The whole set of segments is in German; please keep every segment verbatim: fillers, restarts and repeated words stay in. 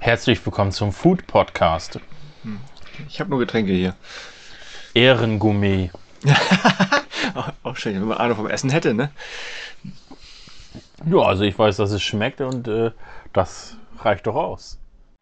Herzlich willkommen zum Food Podcast. Ich habe nur Getränke hier. Ehrengourmet. Auch schön, wenn man Ahnung vom Essen hätte, ne? Ja, also ich weiß, dass es schmeckt und äh, das reicht doch aus.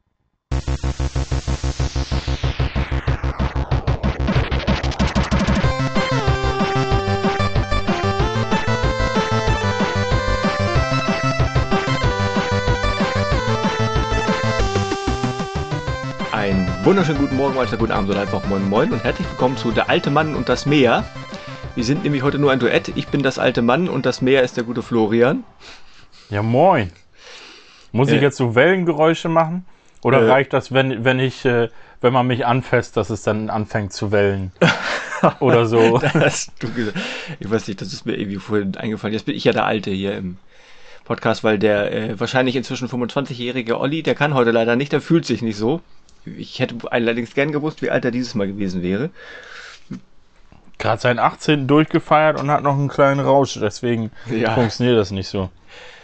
Einen wunderschönen guten Morgen, Mahlzeit, guten Abend oder einfach moin moin und herzlich willkommen zu Der alte Mann und das Meer. Wir sind nämlich heute nur ein Duett. Ich bin das alte Mann und das Meer ist der gute Florian. Ja, moin. Muss Äh, ich jetzt so Wellengeräusche machen? Oder äh, reicht das, wenn, wenn ich, äh, wenn man mich anfasst, dass es dann anfängt zu wellen? Oder so. Das hast du gesagt. Ich weiß nicht, das ist mir irgendwie vorhin eingefallen. Jetzt bin ich ja der Alte hier im Podcast, weil der äh, wahrscheinlich inzwischen fünfundzwanzigjährige Olli, der kann heute leider nicht, der fühlt sich nicht so. Ich hätte allerdings gern gewusst, wie alt er dieses Mal gewesen wäre. Gerade seinen achtzehnten durchgefeiert und hat noch einen kleinen Rausch. Deswegen Ja. funktioniert das nicht so.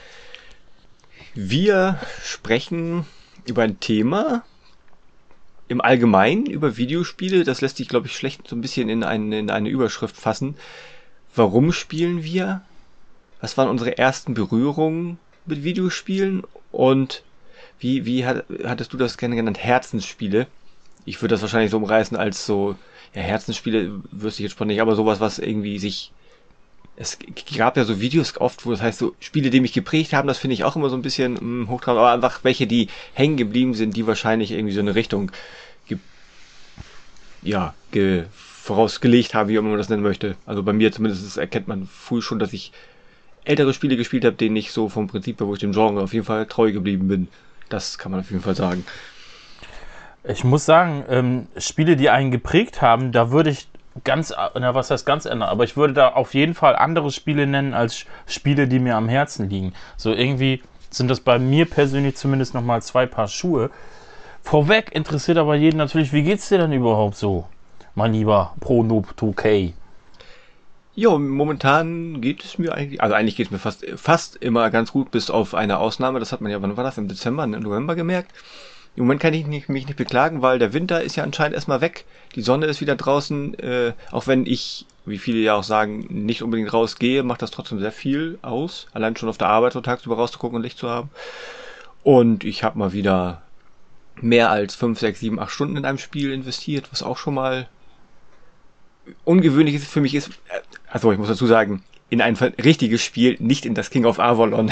Wir sprechen über ein Thema im Allgemeinen, über Videospiele. Das lässt sich, glaube ich, schlecht so ein bisschen in eine, in eine Überschrift fassen. Warum spielen wir? Was waren unsere ersten Berührungen mit Videospielen? Und wie, wie hat, hattest du das gerne genannt? Herzensspiele. Ich würde das wahrscheinlich so umreißen als so, ja, Herzensspiele wüsste ich jetzt spontan nicht, aber sowas, was irgendwie sich, es gab ja so Videos oft, wo das heißt so, Spiele, die mich geprägt haben, das finde ich auch immer so ein bisschen mh, hochtrabend, aber einfach welche, die hängen geblieben sind, die wahrscheinlich irgendwie so eine Richtung, ge, ja, ge, vorausgelegt haben, wie auch immer man das nennen möchte. Also bei mir zumindest erkennt man früh schon, dass ich ältere Spiele gespielt habe, denen ich so vom Prinzip her, wo ich dem Genre auf jeden Fall treu geblieben bin. Das kann man auf jeden Fall sagen. Ich muss sagen, ähm, Spiele, die einen geprägt haben, da würde ich ganz, na was heißt ganz ändern, aber ich würde da auf jeden Fall andere Spiele nennen als Spiele, die mir am Herzen liegen. So irgendwie sind das bei mir persönlich zumindest nochmal zwei Paar Schuhe. Vorweg interessiert aber jeden natürlich, wie geht's dir denn überhaupt so, mein lieber ProNoob zwei K? Jo, momentan geht es mir eigentlich, also eigentlich geht es mir fast, fast immer ganz gut, bis auf eine Ausnahme. Das hat man ja, wann war das? Im Dezember, im November gemerkt. Im Moment kann ich nicht, mich nicht beklagen, weil der Winter ist ja anscheinend erstmal weg. Die Sonne ist wieder draußen. Äh, auch wenn ich, wie viele ja auch sagen, nicht unbedingt rausgehe, macht das trotzdem sehr viel aus. Allein schon auf der Arbeit so tagsüber rauszugucken und Licht zu haben. Und ich habe mal wieder mehr als fünf, sechs, sieben, acht Stunden in einem Spiel investiert, was auch schon mal ungewöhnlich ist für mich ist. Also ich muss dazu sagen, in ein richtiges Spiel, nicht in das King of Avalon.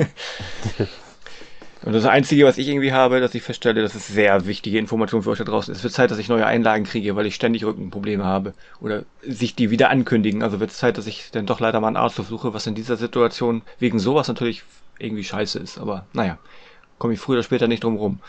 Und das Einzige, was ich irgendwie habe, dass ich feststelle, das ist sehr wichtige Information für euch da draußen. Es wird Zeit, dass ich neue Einlagen kriege, weil ich ständig Rückenprobleme habe. Oder sich die wieder ankündigen. Also wird es Zeit, dass ich dann doch leider mal einen Arzt versuche, was in dieser Situation wegen sowas natürlich irgendwie scheiße ist. Aber naja, komme ich früher oder später nicht drum rum.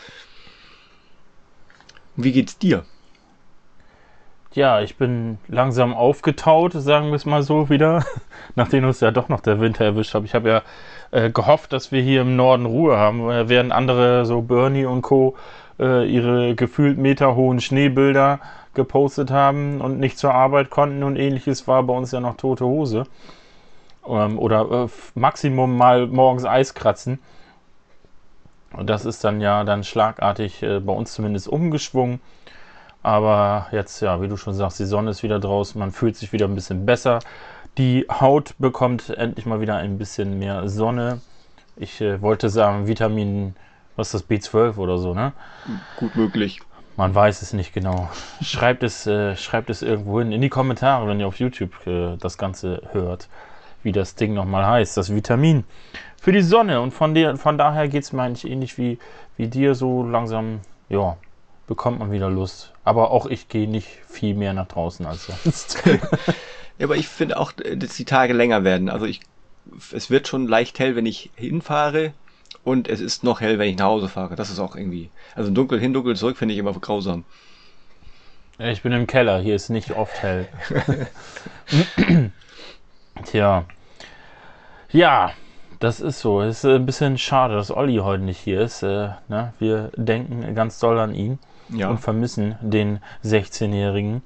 Wie geht's dir? Ja, ich bin langsam aufgetaut, sagen wir es mal so wieder, nachdem uns ja doch noch der Winter erwischt hat. Ich habe ja äh, gehofft, dass wir hier im Norden Ruhe haben, äh, während andere, so Bernie und Co., äh, ihre gefühlt meterhohen Schneebilder gepostet haben und nicht zur Arbeit konnten und ähnliches, war bei uns ja noch tote Hose. Ähm, oder äh, Maximum mal morgens Eis kratzen. Und das ist dann ja dann schlagartig äh, bei uns zumindest umgeschwungen. Aber jetzt, ja, wie du schon sagst, die Sonne ist wieder draußen, man fühlt sich wieder ein bisschen besser. Die Haut bekommt endlich mal wieder ein bisschen mehr Sonne. Ich äh, wollte sagen, Vitamin, was ist das, B zwölf oder so, ne? Gut möglich. Man weiß es nicht genau. Schreibt es, äh, schreibt es irgendwo hin, in die Kommentare, wenn ihr auf YouTube äh, das Ganze hört, wie das Ding nochmal heißt, das Vitamin für die Sonne. Und von, der, von daher geht es mir eigentlich ähnlich wie, wie dir, so langsam, ja, bekommt man wieder Lust. Aber auch ich gehe nicht viel mehr nach draußen als sonst. Ja, aber ich finde auch, dass die Tage länger werden. Also ich, es wird schon leicht hell, wenn ich hinfahre und es ist noch hell, wenn ich nach Hause fahre. Das ist auch irgendwie, also dunkel hin, dunkel zurück finde ich immer grausam. Ich bin im Keller, hier ist nicht oft hell. Tja. Ja, das ist so. Es ist ein bisschen schade, dass Olli heute nicht hier ist. Äh, ne? Wir denken ganz doll an ihn. Ja. Und vermissen den sechzehnjährigen.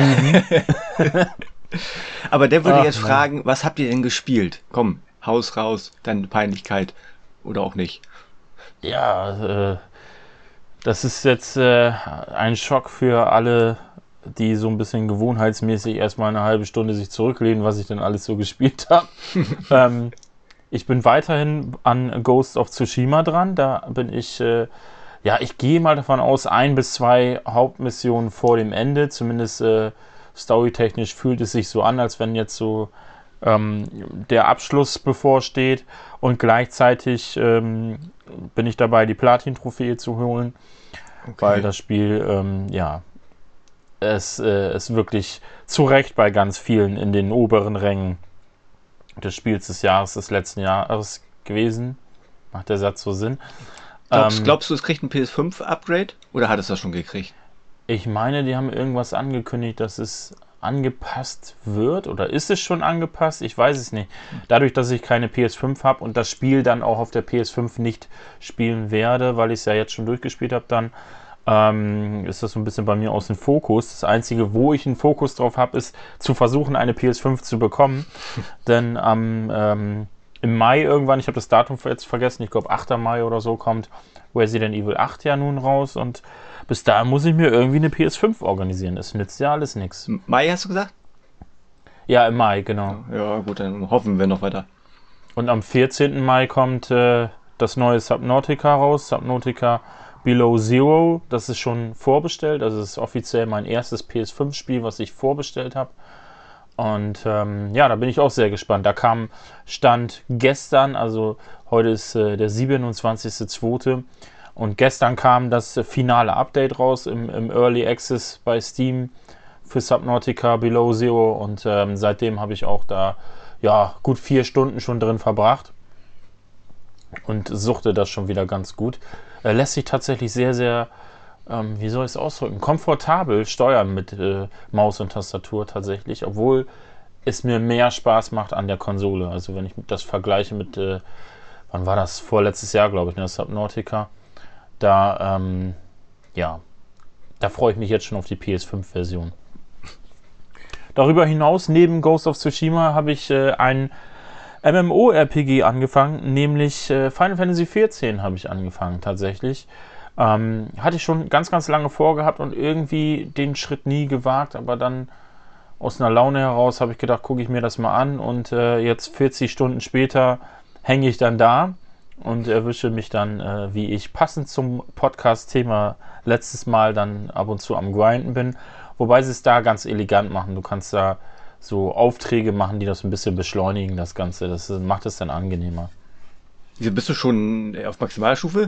Aber der würde Ach, jetzt Mann. fragen, was habt ihr denn gespielt? Komm, Haus raus, deine Peinlichkeit oder auch nicht. Ja, äh, Das ist jetzt äh, ein Schock für alle, die so ein bisschen gewohnheitsmäßig erstmal eine halbe Stunde sich zurücklehnen, was ich denn alles so gespielt habe. ähm, ich bin weiterhin an Ghost of Tsushima dran. Da bin ich, äh, ja, ich gehe mal davon aus, ein bis zwei Hauptmissionen vor dem Ende. Zumindest äh, storytechnisch fühlt es sich so an, als wenn jetzt so ähm, der Abschluss bevorsteht. Und gleichzeitig ähm, bin ich dabei, die Platin-Trophäe zu holen, okay. weil das Spiel, ähm, ja, es äh, ist wirklich zu Recht bei ganz vielen in den oberen Rängen des Spiels des Jahres, des letzten Jahres gewesen. Macht der Satz so Sinn? Glaubst, ähm, glaubst du, es kriegt ein P S fünf Upgrade? Oder hat es das schon gekriegt? Ich meine, die haben irgendwas angekündigt, dass es angepasst wird. Oder ist es schon angepasst? Ich weiß es nicht. Dadurch, dass ich keine P S fünf habe und das Spiel dann auch auf der P S fünf nicht spielen werde, weil ich es ja jetzt schon durchgespielt habe, dann ähm, ist das so ein bisschen bei mir aus dem Fokus. Das Einzige, wo ich einen Fokus drauf habe, ist zu versuchen, eine P S fünf zu bekommen. Denn am ähm, im Mai irgendwann, ich habe das Datum jetzt vergessen, ich glaube achter Mai oder so, kommt Resident Evil acht ja nun raus und bis dahin muss ich mir irgendwie eine P S fünf organisieren. Das nützt ja alles nichts. Mai hast du gesagt? Ja, im Mai, genau. Ja, gut, dann hoffen wir noch weiter. Und am vierzehnten Mai kommt äh, das neue Subnautica raus, Subnautica Below Zero. Das ist schon vorbestellt, also es ist offiziell mein erstes P S fünf Spiel, was ich vorbestellt habe. Und ähm, ja, da bin ich auch sehr gespannt. Da kam Stand gestern, also heute ist äh, der siebenundzwanzigster zweite und gestern kam das äh, finale Update raus im, im Early Access bei Steam für Subnautica Below Zero und ähm, seitdem habe ich auch da ja gut vier Stunden schon drin verbracht und suchte das schon wieder ganz gut. Äh, lässt sich tatsächlich sehr, sehr Ähm, wie soll ich es ausdrücken, komfortabel steuern mit äh, Maus und Tastatur tatsächlich, obwohl es mir mehr Spaß macht an der Konsole. Also wenn ich das vergleiche mit, äh, wann war das? Vorletztes Jahr, glaube ich, ne, Subnautica. Da, ähm, ja, da freue ich mich jetzt schon auf die P S fünf Version. Darüber hinaus, neben Ghost of Tsushima, habe ich äh, ein MMORPG angefangen, nämlich äh, Final Fantasy vierzehn habe ich angefangen tatsächlich. Ähm, hatte ich schon ganz, ganz lange vorgehabt und irgendwie den Schritt nie gewagt, aber dann aus einer Laune heraus habe ich gedacht, gucke ich mir das mal an und äh, jetzt vierzig Stunden später hänge ich dann da und erwische mich dann, äh, wie ich passend zum Podcast-Thema letztes Mal dann ab und zu am Grinden bin, wobei sie es da ganz elegant machen. Du kannst da so Aufträge machen, die das ein bisschen beschleunigen, das Ganze. Das macht es dann angenehmer. Wieso bist du schon auf Maximalstufe?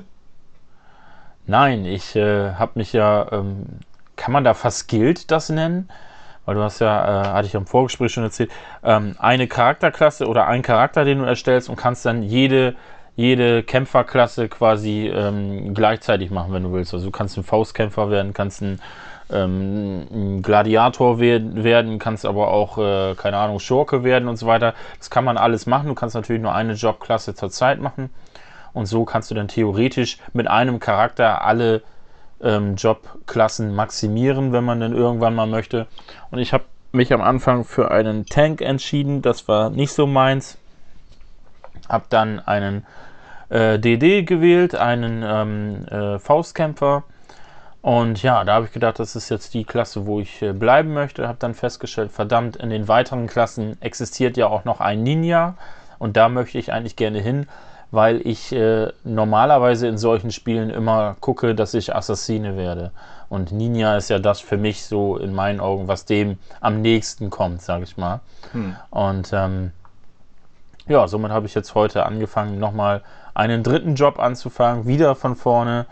Nein, ich äh, habe mich ja, ähm, kann man da verskillt das nennen? Weil du hast ja, äh, hatte ich ja im Vorgespräch schon erzählt, ähm, eine Charakterklasse oder einen Charakter, den du erstellst und kannst dann jede, jede Kämpferklasse quasi ähm, gleichzeitig machen, wenn du willst. Also du kannst ein Faustkämpfer werden, kannst ein, ähm, ein Gladiator we- werden, kannst aber auch, äh, keine Ahnung, Schurke werden und so weiter. Das kann man alles machen. Du kannst natürlich nur eine Jobklasse zur Zeit machen. Und so kannst du dann theoretisch mit einem Charakter alle ähm, Jobklassen maximieren, wenn man dann irgendwann mal möchte. Und ich habe mich am Anfang für einen Tank entschieden. Das war nicht so meins. Habe dann einen äh, D D gewählt, einen ähm, äh, Faustkämpfer. Und ja, da habe ich gedacht, das ist jetzt die Klasse, wo ich äh, bleiben möchte. Habe dann festgestellt, verdammt, in den weiteren Klassen existiert ja auch noch ein Ninja. Und da möchte ich eigentlich gerne hin, weil ich äh, normalerweise in solchen Spielen immer gucke, dass ich Assassine werde. Und Ninja ist ja das für mich so in meinen Augen, was dem am nächsten kommt, sage ich mal. Hm. Und ähm, ja, somit habe ich jetzt heute angefangen, nochmal einen dritten Job anzufangen, wieder von vorne.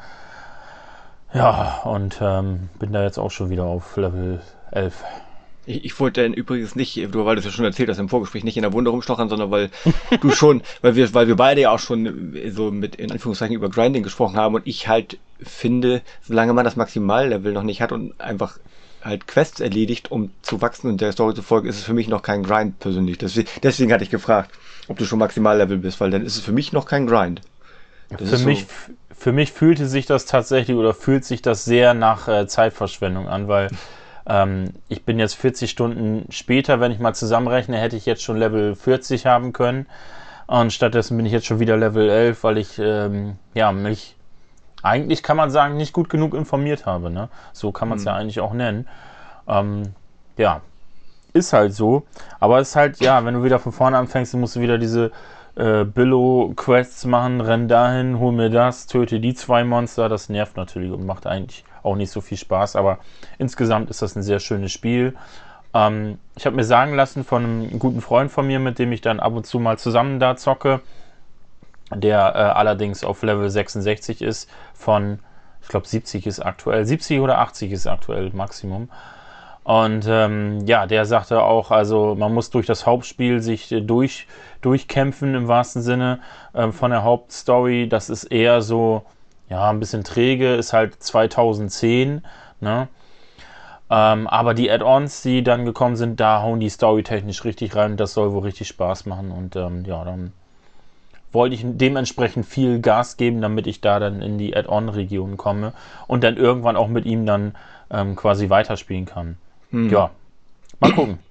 Ja, und ähm, bin da jetzt auch schon wieder auf Level elf. Ich, ich wollte dann übrigens nicht, du, weil du es ja schon erzählt hast im Vorgespräch, nicht in der Wunde rumstochern, sondern weil du schon, weil wir, weil wir beide ja auch schon so mit, in Anführungszeichen, über Grinding gesprochen haben und ich halt finde, solange man das Maximallevel noch nicht hat und einfach halt Quests erledigt, um zu wachsen und der Story zu folgen, ist es für mich noch kein Grind persönlich. Deswegen, deswegen hatte ich gefragt, ob du schon Maximallevel bist, weil dann ist es für mich noch kein Grind. Das für mich, so. Für mich fühlte sich das tatsächlich oder fühlt sich das sehr nach äh, Zeitverschwendung an, weil ähm, ich bin jetzt vierzig Stunden später, wenn ich mal zusammenrechne, hätte ich jetzt schon Level vierzig haben können und stattdessen bin ich jetzt schon wieder Level elf, weil ich ähm, ja, mich eigentlich kann man sagen, nicht gut genug informiert habe. Ne? So kann man es Mhm. ja eigentlich auch nennen. Ähm, ja, ist halt so. Aber es ist halt, ja, wenn du wieder von vorne anfängst, dann musst du wieder diese äh, Billo-Quests machen, renn dahin, hol mir das, töte die zwei Monster. Das nervt natürlich und macht eigentlich auch nicht so viel Spaß. Aber insgesamt ist das ein sehr schönes Spiel. Ähm, ich habe mir sagen lassen von einem guten Freund von mir, mit dem ich dann ab und zu mal zusammen da zocke, der äh, allerdings auf Level sechsundsechzig ist, von, ich glaube siebzig ist aktuell, siebzig oder achtzig ist aktuell Maximum. Und ähm, ja, der sagte auch, also man muss durch das Hauptspiel sich äh, durch, durchkämpfen im wahrsten Sinne äh, von der Hauptstory. Das ist eher so, ja, ein bisschen träge, ist halt zweitausendzehn, ne? Ähm, aber die Add-ons, die dann gekommen sind, da hauen die storytechnisch richtig rein. Das soll wohl richtig Spaß machen. Und ähm, ja, dann wollte ich dementsprechend viel Gas geben, damit ich da dann in die Add-on-Region komme und dann irgendwann auch mit ihm dann ähm, quasi weiterspielen kann. Hm. Ja, mal gucken.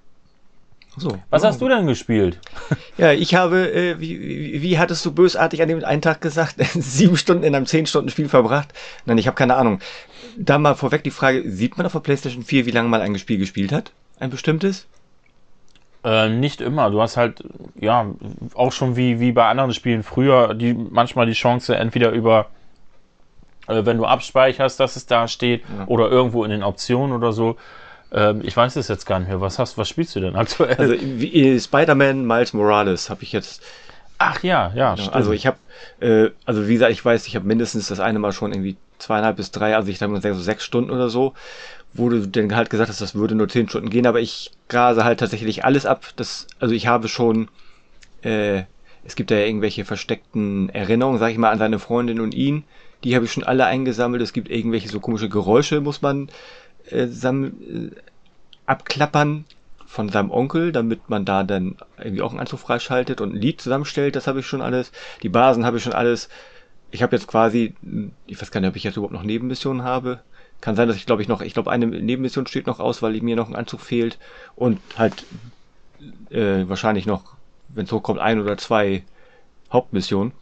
So. Was Ja. hast du denn gespielt? Ja, ich habe, äh, wie, wie, wie hattest du bösartig an dem einen Tag gesagt, sieben Stunden in einem zehn Stunden Spiel verbracht? Nein, ich habe keine Ahnung. Da mal vorweg die Frage, sieht man auf der PlayStation vier, wie lange man ein Spiel gespielt hat? Ein bestimmtes? Äh, nicht immer. Du hast halt, ja, auch schon wie, wie bei anderen Spielen früher, die manchmal die Chance, entweder über, äh, wenn du abspeicherst, dass es da steht, Ja. oder irgendwo in den Optionen oder so. Ähm, ich weiß es jetzt gar nicht mehr. Was hast, was spielst du denn aktuell? Also wie, äh, Spider-Man Miles Morales habe ich jetzt. Ach ja, ja, Ja, stimmt. also ich habe, äh, also wie gesagt, ich weiß, ich habe mindestens das eine Mal schon irgendwie zweieinhalb bis drei, also ich glaube so sechs Stunden oder so, wo du denn halt gesagt hast, das würde nur zehn Stunden gehen, aber ich grase halt tatsächlich alles ab. Das, also ich habe schon, äh, es gibt da ja irgendwelche versteckten Erinnerungen, sag ich mal, an seine Freundin und ihn. Die habe ich schon alle eingesammelt. Es gibt irgendwelche so komische Geräusche, muss man äh, sammel, äh, abklappern von seinem Onkel, damit man da dann irgendwie auch einen Anzug freischaltet und ein Lied zusammenstellt. Das habe ich schon alles. Die Basen habe ich schon alles. Ich habe jetzt quasi, ich weiß gar nicht, ob ich jetzt überhaupt noch Nebenmissionen habe. Kann sein, dass ich glaube ich noch, ich glaube eine Nebenmission steht noch aus, weil mir noch ein Anzug fehlt und halt äh, wahrscheinlich noch, wenn es hochkommt, ein oder zwei Hauptmissionen.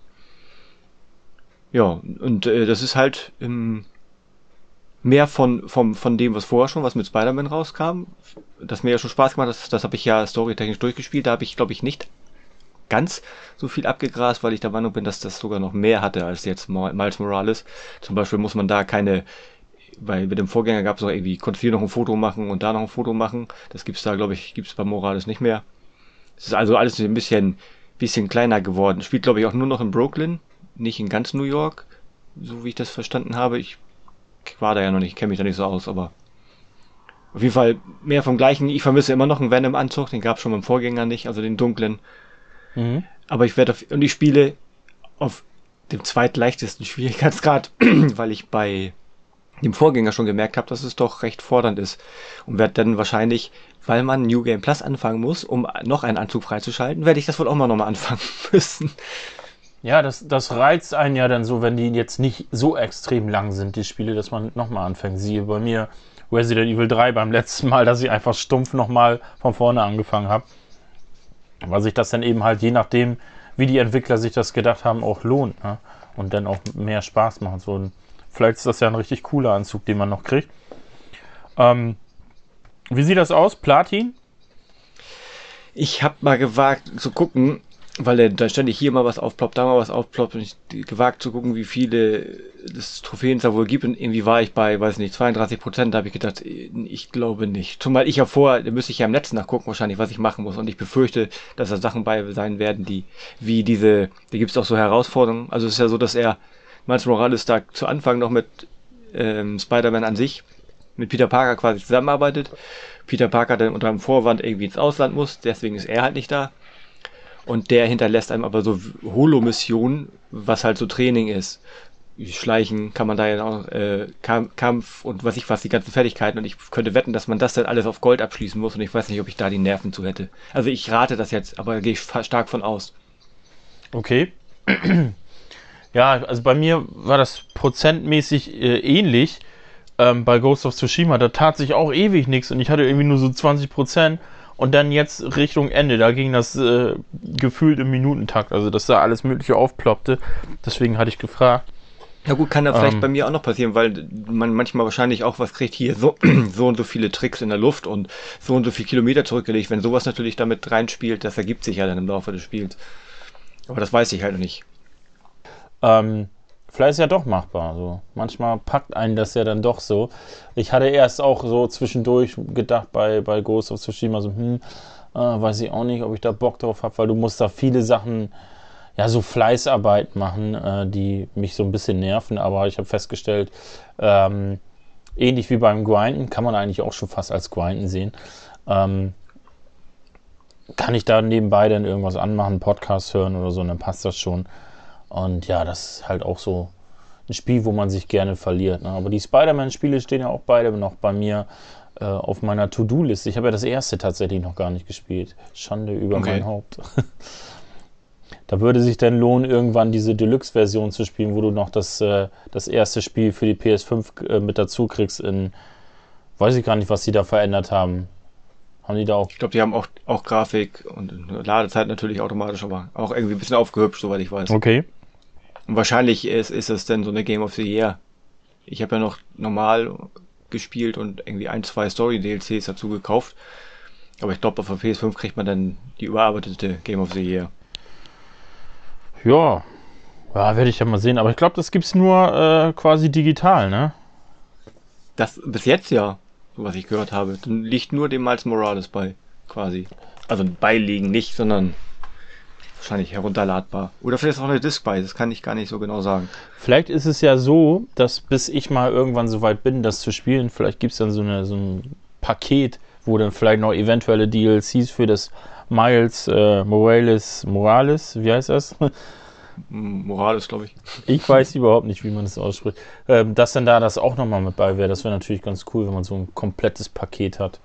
Ja, und äh, das ist halt ähm, mehr von, vom, von dem, was vorher schon, was mit Spider-Man rauskam. Das mir ja schon Spaß gemacht hat, das, das habe ich ja storytechnisch durchgespielt. Da habe ich, glaube ich, nicht ganz so viel abgegrast, weil ich der Meinung bin, dass das sogar noch mehr hatte als jetzt Miles Morales. Zum Beispiel muss man da keine, weil mit dem Vorgänger gab es auch irgendwie, konnte hier noch ein Foto machen und da noch ein Foto machen. Das gibt's da, glaube ich, gibt's bei Morales nicht mehr. Es ist also alles ein bisschen, bisschen kleiner geworden. Spielt, glaube ich, auch nur noch in Brooklyn, nicht in ganz New York, so wie ich das verstanden habe. Ich war da ja noch nicht, kenne mich da nicht so aus, aber auf jeden Fall mehr vom Gleichen. Ich vermisse immer noch einen Venom-Anzug, den gab es schon beim Vorgänger nicht, also den dunklen. Mhm. Aber ich werde auf, und ich spiele auf dem zweitleichtesten Schwierigkeitsgrad, weil ich bei dem Vorgänger schon gemerkt habe, dass es doch recht fordernd ist. Und werde dann wahrscheinlich, weil man New Game Plus anfangen muss, um noch einen Anzug freizuschalten, werde ich das wohl auch mal nochmal anfangen müssen. Ja, das, das reizt einen ja dann so, wenn die jetzt nicht so extrem lang sind, die Spiele, dass man nochmal anfängt. Siehe bei mir Resident Evil drei beim letzten Mal, dass ich einfach stumpf nochmal von vorne angefangen habe. Weil sich das dann eben halt, je nachdem, wie die Entwickler sich das gedacht haben, auch lohnt, ne? Und dann auch mehr Spaß macht. So, und vielleicht ist das ja ein richtig cooler Anzug, den man noch kriegt. Ähm, wie sieht das aus? Platin? Ich habe mal gewagt zu gucken, weil da ständig hier mal was aufploppt, da mal was aufploppt und ich gewagt zu gucken, wie viele das Trophäen da wohl gibt und irgendwie war ich bei, weiß nicht, zweiunddreißig Prozent, da habe ich gedacht, ich glaube nicht. Zumal ich ja vorher, da müsste ich ja im Netz nachgucken wahrscheinlich, was ich machen muss und ich befürchte, dass da Sachen bei sein werden, die, wie diese, da gibt es auch so Herausforderungen, also es ist ja so, dass er, Miles Morales da zu Anfang noch mit ähm, Spider-Man an sich, mit Peter Parker quasi zusammenarbeitet, Peter Parker dann unter einem Vorwand irgendwie ins Ausland muss, deswegen ist er halt nicht da. Und der hinterlässt einem aber so Holo-Missionen, was halt so Training ist. Schleichen kann man da ja auch, äh, Kampf und was ich was, die ganzen Fertigkeiten. Und ich könnte wetten, dass man das dann alles auf Gold abschließen muss. Und ich weiß nicht, ob ich da die Nerven zu hätte. Also ich rate das jetzt, aber da gehe ich stark von aus. Okay. Ja, also bei mir war das prozentmäßig äh, ähnlich. Ähm, bei Ghost of Tsushima, da tat sich auch ewig nichts. Und ich hatte irgendwie nur so zwanzig Prozent. Und dann jetzt Richtung Ende, da ging das äh, gefühlt im Minutentakt, also dass da alles Mögliche aufploppte. Deswegen hatte ich gefragt. Ja gut, kann da vielleicht Ähm, bei mir auch noch passieren, weil man manchmal wahrscheinlich auch was kriegt, hier so, so und so viele Tricks in der Luft und so und so viele Kilometer zurückgelegt. Wenn sowas natürlich damit reinspielt, das ergibt sich ja dann im Laufe des Spiels. Aber das weiß ich halt noch nicht. ähm, vielleicht ist ja doch machbar. So. Manchmal packt einen das ja dann doch so. Ich hatte erst auch so zwischendurch gedacht bei, bei Ghost of Tsushima so, hm, äh, weiß ich auch nicht, ob ich da Bock drauf habe, weil du musst da viele Sachen, ja, so Fleißarbeit machen, äh, die mich so ein bisschen nerven. Aber ich habe festgestellt, ähm, ähnlich wie beim Grinden, kann man eigentlich auch schon fast als Grinden sehen, ähm, kann ich da nebenbei dann irgendwas anmachen, Podcast hören oder so, und dann passt das schon. Und ja, das ist halt auch so ein Spiel, wo man sich gerne verliert. Ne? Aber die Spider-Man-Spiele stehen ja auch beide noch bei mir äh, auf meiner To-Do-Liste. Ich habe ja das erste tatsächlich noch gar nicht gespielt. Schande über Okay. mein Haupt. Da würde sich dann lohnen, irgendwann diese Deluxe-Version zu spielen, wo du noch das, äh, das erste Spiel für die P S fünf äh, mit dazu kriegst in, weiß ich gar nicht, was die da verändert haben. Haben die da auch, Ich glaube, die haben auch, auch Grafik und Ladezeit natürlich automatisch, aber auch irgendwie ein bisschen aufgehübscht, soweit ich weiß. okay. Und wahrscheinlich ist, ist es dann so eine Game of the Year. Ich habe ja noch normal gespielt und irgendwie ein, zwei Story-D L Cs dazu gekauft. Aber ich glaube, auf der P S fünf kriegt man dann die überarbeitete Game of the Year. Ja, ja, werde ich ja mal sehen. Aber ich glaube, das gibt's nur äh, quasi digital, ne? Das bis jetzt ja, so was ich gehört habe. Dann liegt nur dem Miles Morales bei, quasi. Also beiliegen nicht, sondern wahrscheinlich herunterladbar. Oder vielleicht ist auch eine Disc bei, das kann ich gar nicht so genau sagen. Vielleicht ist es ja so, dass bis ich mal irgendwann so weit bin, das zu spielen, vielleicht gibt es dann so, eine, so ein Paket, wo dann vielleicht noch eventuelle D L Cs für das Miles äh, Morales, Morales, wie heißt das? Morales, glaube ich. Ich weiß überhaupt nicht, wie man das ausspricht. Ähm, dass dann da das auch nochmal mit bei wäre, das wäre natürlich ganz cool, wenn man so ein komplettes Paket hat.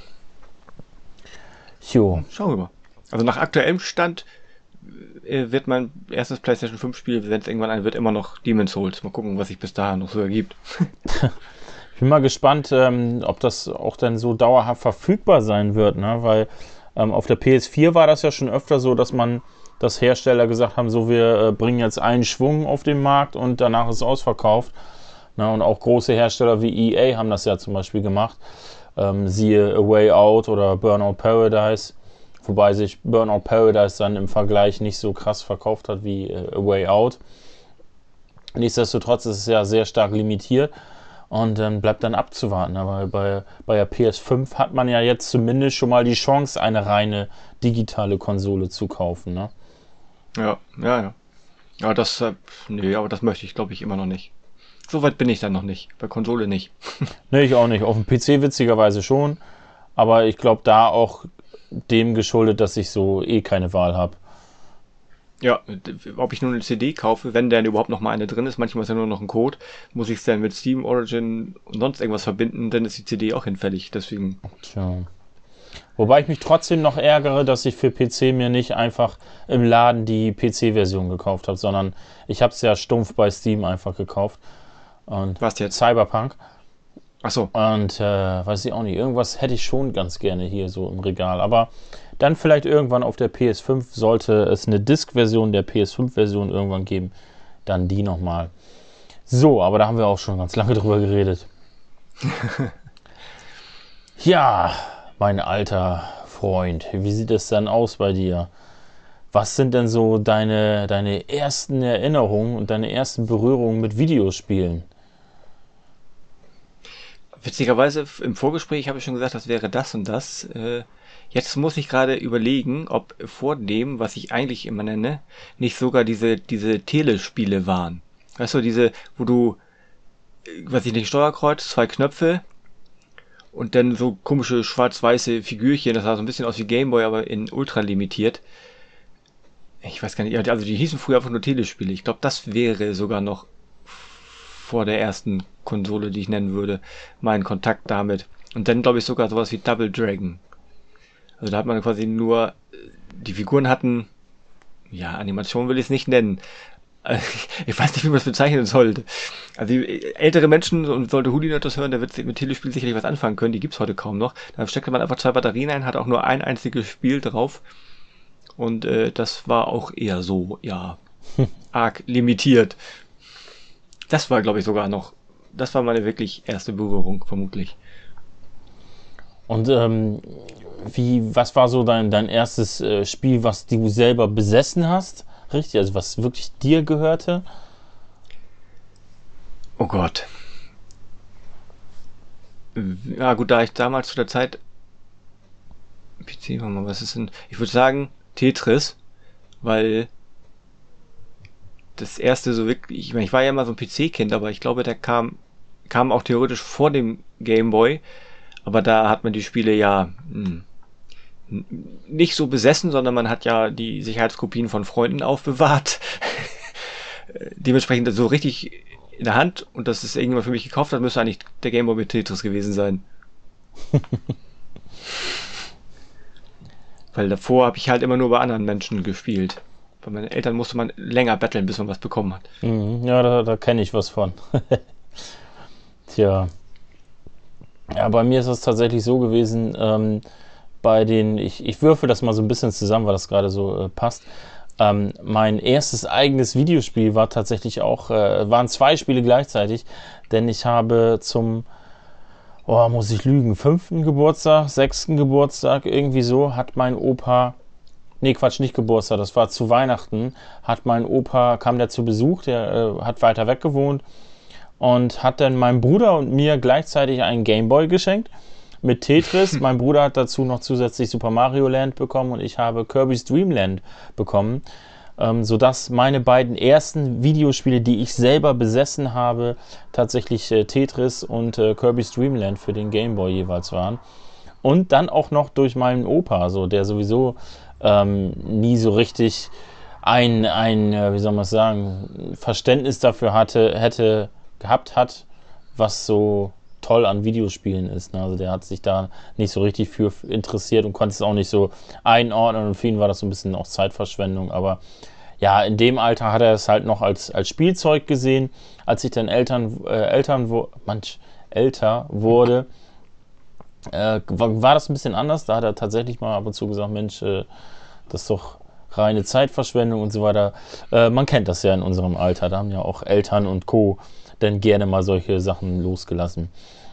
Jo. Schauen wir mal. Also nach aktuellem Stand äh, wird mein erstes PlayStation fünf Spiel, wenn es irgendwann ein wird, immer noch Demon's Souls. Mal gucken, was sich bis dahin noch so ergibt. Ich bin mal gespannt, ähm, ob das auch dann so dauerhaft verfügbar sein wird, ne? Weil ähm, auf der P S vier war das ja schon öfter so, dass man, dass Hersteller gesagt haben, so wir äh, bringen jetzt einen Schwung auf den Markt und danach ist es ausverkauft. Ne? Und auch große Hersteller wie E A haben das ja zum Beispiel gemacht. Ähm, siehe A Way Out oder Burnout Paradise. Wobei sich Burnout Paradise dann im Vergleich nicht so krass verkauft hat wie äh, A Way Out. Nichtsdestotrotz ist es ja sehr stark limitiert. Und dann bleibt dann abzuwarten. Aber bei, bei der P S fünf hat man ja jetzt zumindest schon mal die Chance, eine reine digitale Konsole zu kaufen. Ne? Ja, ja, ja. Ja, das, äh, nee, aber das möchte ich, glaube ich, immer noch nicht. So weit bin ich dann noch nicht. Bei Konsole nicht. Ne, ich auch nicht. Auf dem P C witzigerweise schon. Aber ich glaube da auch dem geschuldet, dass ich so eh keine Wahl habe. Ja, ob ich nur eine C D kaufe, wenn denn überhaupt noch mal eine drin ist, manchmal ist ja nur noch ein Code, muss ich es dann mit Steam, Origin und sonst irgendwas verbinden, dann ist die C D auch hinfällig, deswegen. Tja. Wobei ich mich trotzdem noch ärgere, dass ich für P C mir nicht einfach im Laden die P C-Version gekauft habe, sondern ich habe es ja stumpf bei Steam einfach gekauft. Und Was jetzt? Cyberpunk. Ach so. Und äh, weiß ich auch nicht, irgendwas hätte ich schon ganz gerne hier so im Regal. Aber dann vielleicht irgendwann auf der P S fünf, sollte es eine Disk-Version der P S fünf-Version irgendwann geben, dann die nochmal. So, aber da haben wir auch schon ganz lange drüber geredet. Ja, mein alter Freund, wie sieht es dann aus bei dir? Was sind denn so deine, deine ersten Erinnerungen und deine ersten Berührungen mit Videospielen? Witzigerweise, im Vorgespräch habe ich schon gesagt, das wäre das und das. Äh, jetzt muss ich gerade überlegen, ob vor dem, was ich eigentlich immer nenne, nicht sogar diese, diese Telespiele waren. Weißt du, diese, wo du, äh, weiß ich nicht, Steuerkreuz, zwei Knöpfe und dann so komische schwarz-weiße Figürchen, das sah so ein bisschen aus wie Gameboy, aber in ultra limitiert. Ich weiß gar nicht, also die hießen früher einfach nur Telespiele. Ich glaube, das wäre sogar noch vor der ersten Konsole, die ich nennen würde, mein Kontakt damit. Und dann glaube ich sogar sowas wie Double Dragon. Also da hat man quasi nur, die Figuren hatten, ja, Animation will ich es nicht nennen. Ich weiß nicht, wie man es bezeichnen sollte. Also die ältere Menschen, und sollte Huli das hören, der wird mit Telespiel sicherlich was anfangen können, die gibt's heute kaum noch. Da steckte man einfach zwei Batterien ein, hat auch nur ein einziges Spiel drauf. Und äh, das war auch eher so, ja, arg limitiert. das war, glaube ich, sogar noch, das war meine wirklich erste Berührung, vermutlich. Und ähm, wie, was war so dein, dein erstes äh, Spiel, was du selber besessen hast? Richtig, also was wirklich dir gehörte? Oh Gott. Ja gut, da ich damals zu der Zeit P C war mal, was ist denn? Ich würde sagen Tetris, weil das erste so wirklich, ich meine, ich war ja immer so ein P C-Kind, aber ich glaube, der kam kam auch theoretisch vor dem Game Boy, aber da hat man die Spiele ja hm, nicht so besessen, sondern man hat ja die Sicherheitskopien von Freunden aufbewahrt. Dementsprechend so richtig in der Hand, und das ist irgendjemand für mich gekauft hat, müsste eigentlich der Game Boy mit Tetris gewesen sein. Weil davor habe ich halt immer nur bei anderen Menschen gespielt. Bei meinen Eltern musste man länger betteln, bis man was bekommen hat. Mhm, ja, da, da kenne ich was von. Tja. Ja, bei mir ist es tatsächlich so gewesen, ähm, bei den, ich, ich würfel das mal so ein bisschen zusammen, weil das gerade so äh, passt. Ähm, mein erstes eigenes Videospiel war tatsächlich auch, äh, waren zwei Spiele gleichzeitig, denn ich habe zum, oh, muss ich lügen, fünften Geburtstag, sechsten Geburtstag, irgendwie so, hat mein Opa, nee, Quatsch, nicht Geburtstag, das war zu Weihnachten, hat mein Opa, kam der zu Besuch, der äh, hat weiter weg gewohnt und hat dann meinem Bruder und mir gleichzeitig einen Gameboy geschenkt mit Tetris. Mein Bruder hat dazu noch zusätzlich Super Mario Land bekommen und ich habe Kirby's Dream Land bekommen, ähm, sodass meine beiden ersten Videospiele, die ich selber besessen habe, tatsächlich äh, Tetris und äh, Kirby's Dream Land für den Gameboy jeweils waren. Und dann auch noch durch meinen Opa, so, der sowieso ähm, nie so richtig ein, ein äh, wie soll man es sagen, Verständnis dafür hatte, hätte, gehabt hat, was so toll an Videospielen ist. Ne? Also der hat sich da nicht so richtig für interessiert und konnte es auch nicht so einordnen, und für ihn war das so ein bisschen auch Zeitverschwendung. Aber ja, in dem Alter hat er es halt noch als, als Spielzeug gesehen. Als ich dann Eltern, äh, Eltern wo, manch älter wurde, äh, war, war das ein bisschen anders. Da hat er tatsächlich mal ab und zu gesagt, Mensch, äh, das ist doch reine Zeitverschwendung und so weiter. Äh, man kennt das ja in unserem Alter. Da haben ja auch Eltern und Co. dann gerne mal solche Sachen losgelassen.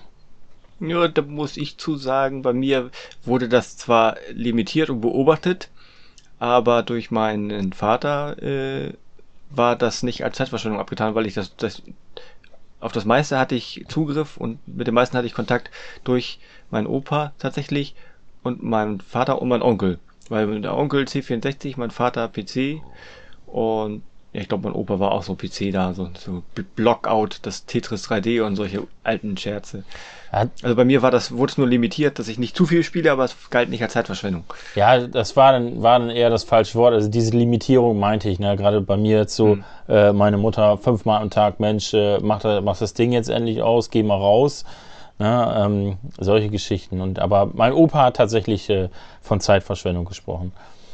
Ja, da muss ich zu sagen, bei mir wurde das zwar limitiert und beobachtet, aber durch meinen Vater äh, war das nicht als Zeitverschwendung abgetan, weil ich das, das auf das meiste hatte ich Zugriff und mit dem meisten hatte ich Kontakt durch meinen Opa tatsächlich und meinen Vater und meinen Onkel. Weil der Onkel C vierundsechzig, mein Vater P C und ja, ich glaube, mein Opa war auch so P C da, so, so Blockout, das Tetris drei D und solche alten Scherze. Also bei mir war das, wurde es nur limitiert, dass ich nicht zu viel spiele, aber es galt nicht als Zeitverschwendung. Ja, das war dann, war dann eher das falsche Wort. Also diese Limitierung meinte ich, ne? Gerade bei mir jetzt so, hm. äh, meine Mutter fünfmal am Tag, Mensch, äh, mach, mach das Ding jetzt endlich aus, geh mal raus. Ne? Ähm, solche Geschichten. Und aber mein Opa hat tatsächlich äh, von Zeitverschwendung gesprochen.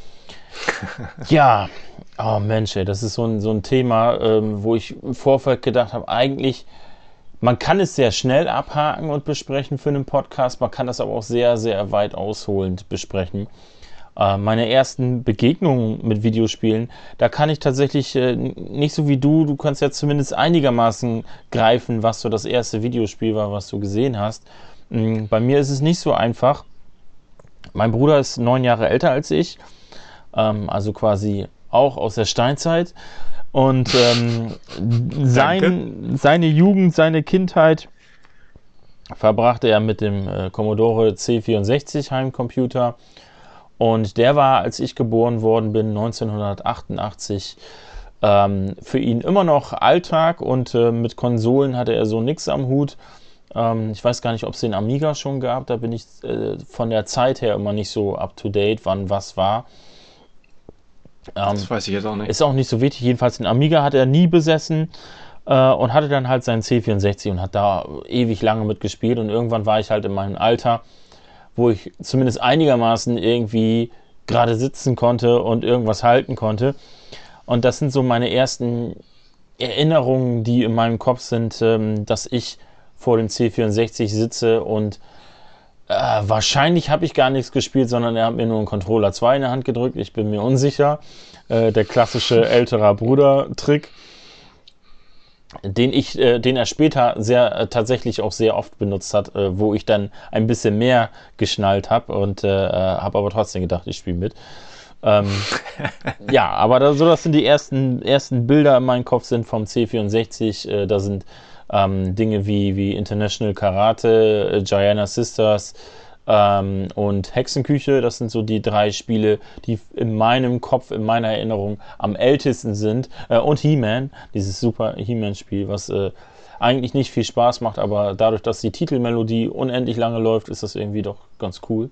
Ja, oh Mensch, ey, das ist so ein, so ein Thema, ähm, wo ich im Vorfeld gedacht habe, eigentlich, man kann es sehr schnell abhaken und besprechen für einen Podcast, man kann das aber auch sehr, sehr weit ausholend besprechen. Äh, meine ersten Begegnungen mit Videospielen, da kann ich tatsächlich äh, nicht so wie du, du kannst ja zumindest einigermaßen greifen, was so das erste Videospiel war, was du gesehen hast. Ähm, bei mir ist es nicht so einfach. Mein Bruder ist neun Jahre älter als ich, ähm, also quasi auch aus der Steinzeit. Und ähm, sein, seine Jugend, seine Kindheit verbrachte er mit dem äh, Commodore C vierundsechzig Heimcomputer. Und der war, als ich geboren worden bin, neunzehnhundertachtundachtzig, ähm, für ihn immer noch Alltag. Und äh, mit Konsolen hatte er so nichts am Hut. Ähm, ich weiß gar nicht, ob es den Amiga schon gab. Da bin ich äh, von der Zeit her immer nicht so up-to-date, wann was war. Das ähm, weiß ich jetzt auch nicht. Ist auch nicht so wichtig. Jedenfalls den Amiga hat er nie besessen äh, und hatte dann halt seinen C vierundsechzig und hat da ewig lange mitgespielt. Und irgendwann war ich halt in meinem Alter, wo ich zumindest einigermaßen irgendwie gerade sitzen konnte und irgendwas halten konnte. Und das sind so meine ersten Erinnerungen, die in meinem Kopf sind, ähm, dass ich vor dem C vierundsechzig sitze und Äh, wahrscheinlich habe ich gar nichts gespielt, sondern er hat mir nur einen Controller zwei in der Hand gedrückt. Ich bin mir unsicher. Äh, der klassische älterer Bruder-Trick. den ich, äh, den er später sehr äh, tatsächlich auch sehr oft benutzt hat, äh, wo ich dann ein bisschen mehr geschnallt habe und äh, habe aber trotzdem gedacht, ich spiele mit. Ähm, ja, aber da, so das sind die ersten ersten Bilder in meinem Kopf sind vom C vierundsechzig. Äh, da sind ähm, Dinge wie wie International Karate, äh, Giant Sisters ähm, und Hexenküche. Das sind so die drei Spiele, die in meinem Kopf, in meiner Erinnerung am ältesten sind. Äh, und He-Man, dieses super He-Man-Spiel, was äh, eigentlich nicht viel Spaß macht, aber dadurch, dass die Titelmelodie unendlich lange läuft, ist das irgendwie doch ganz cool.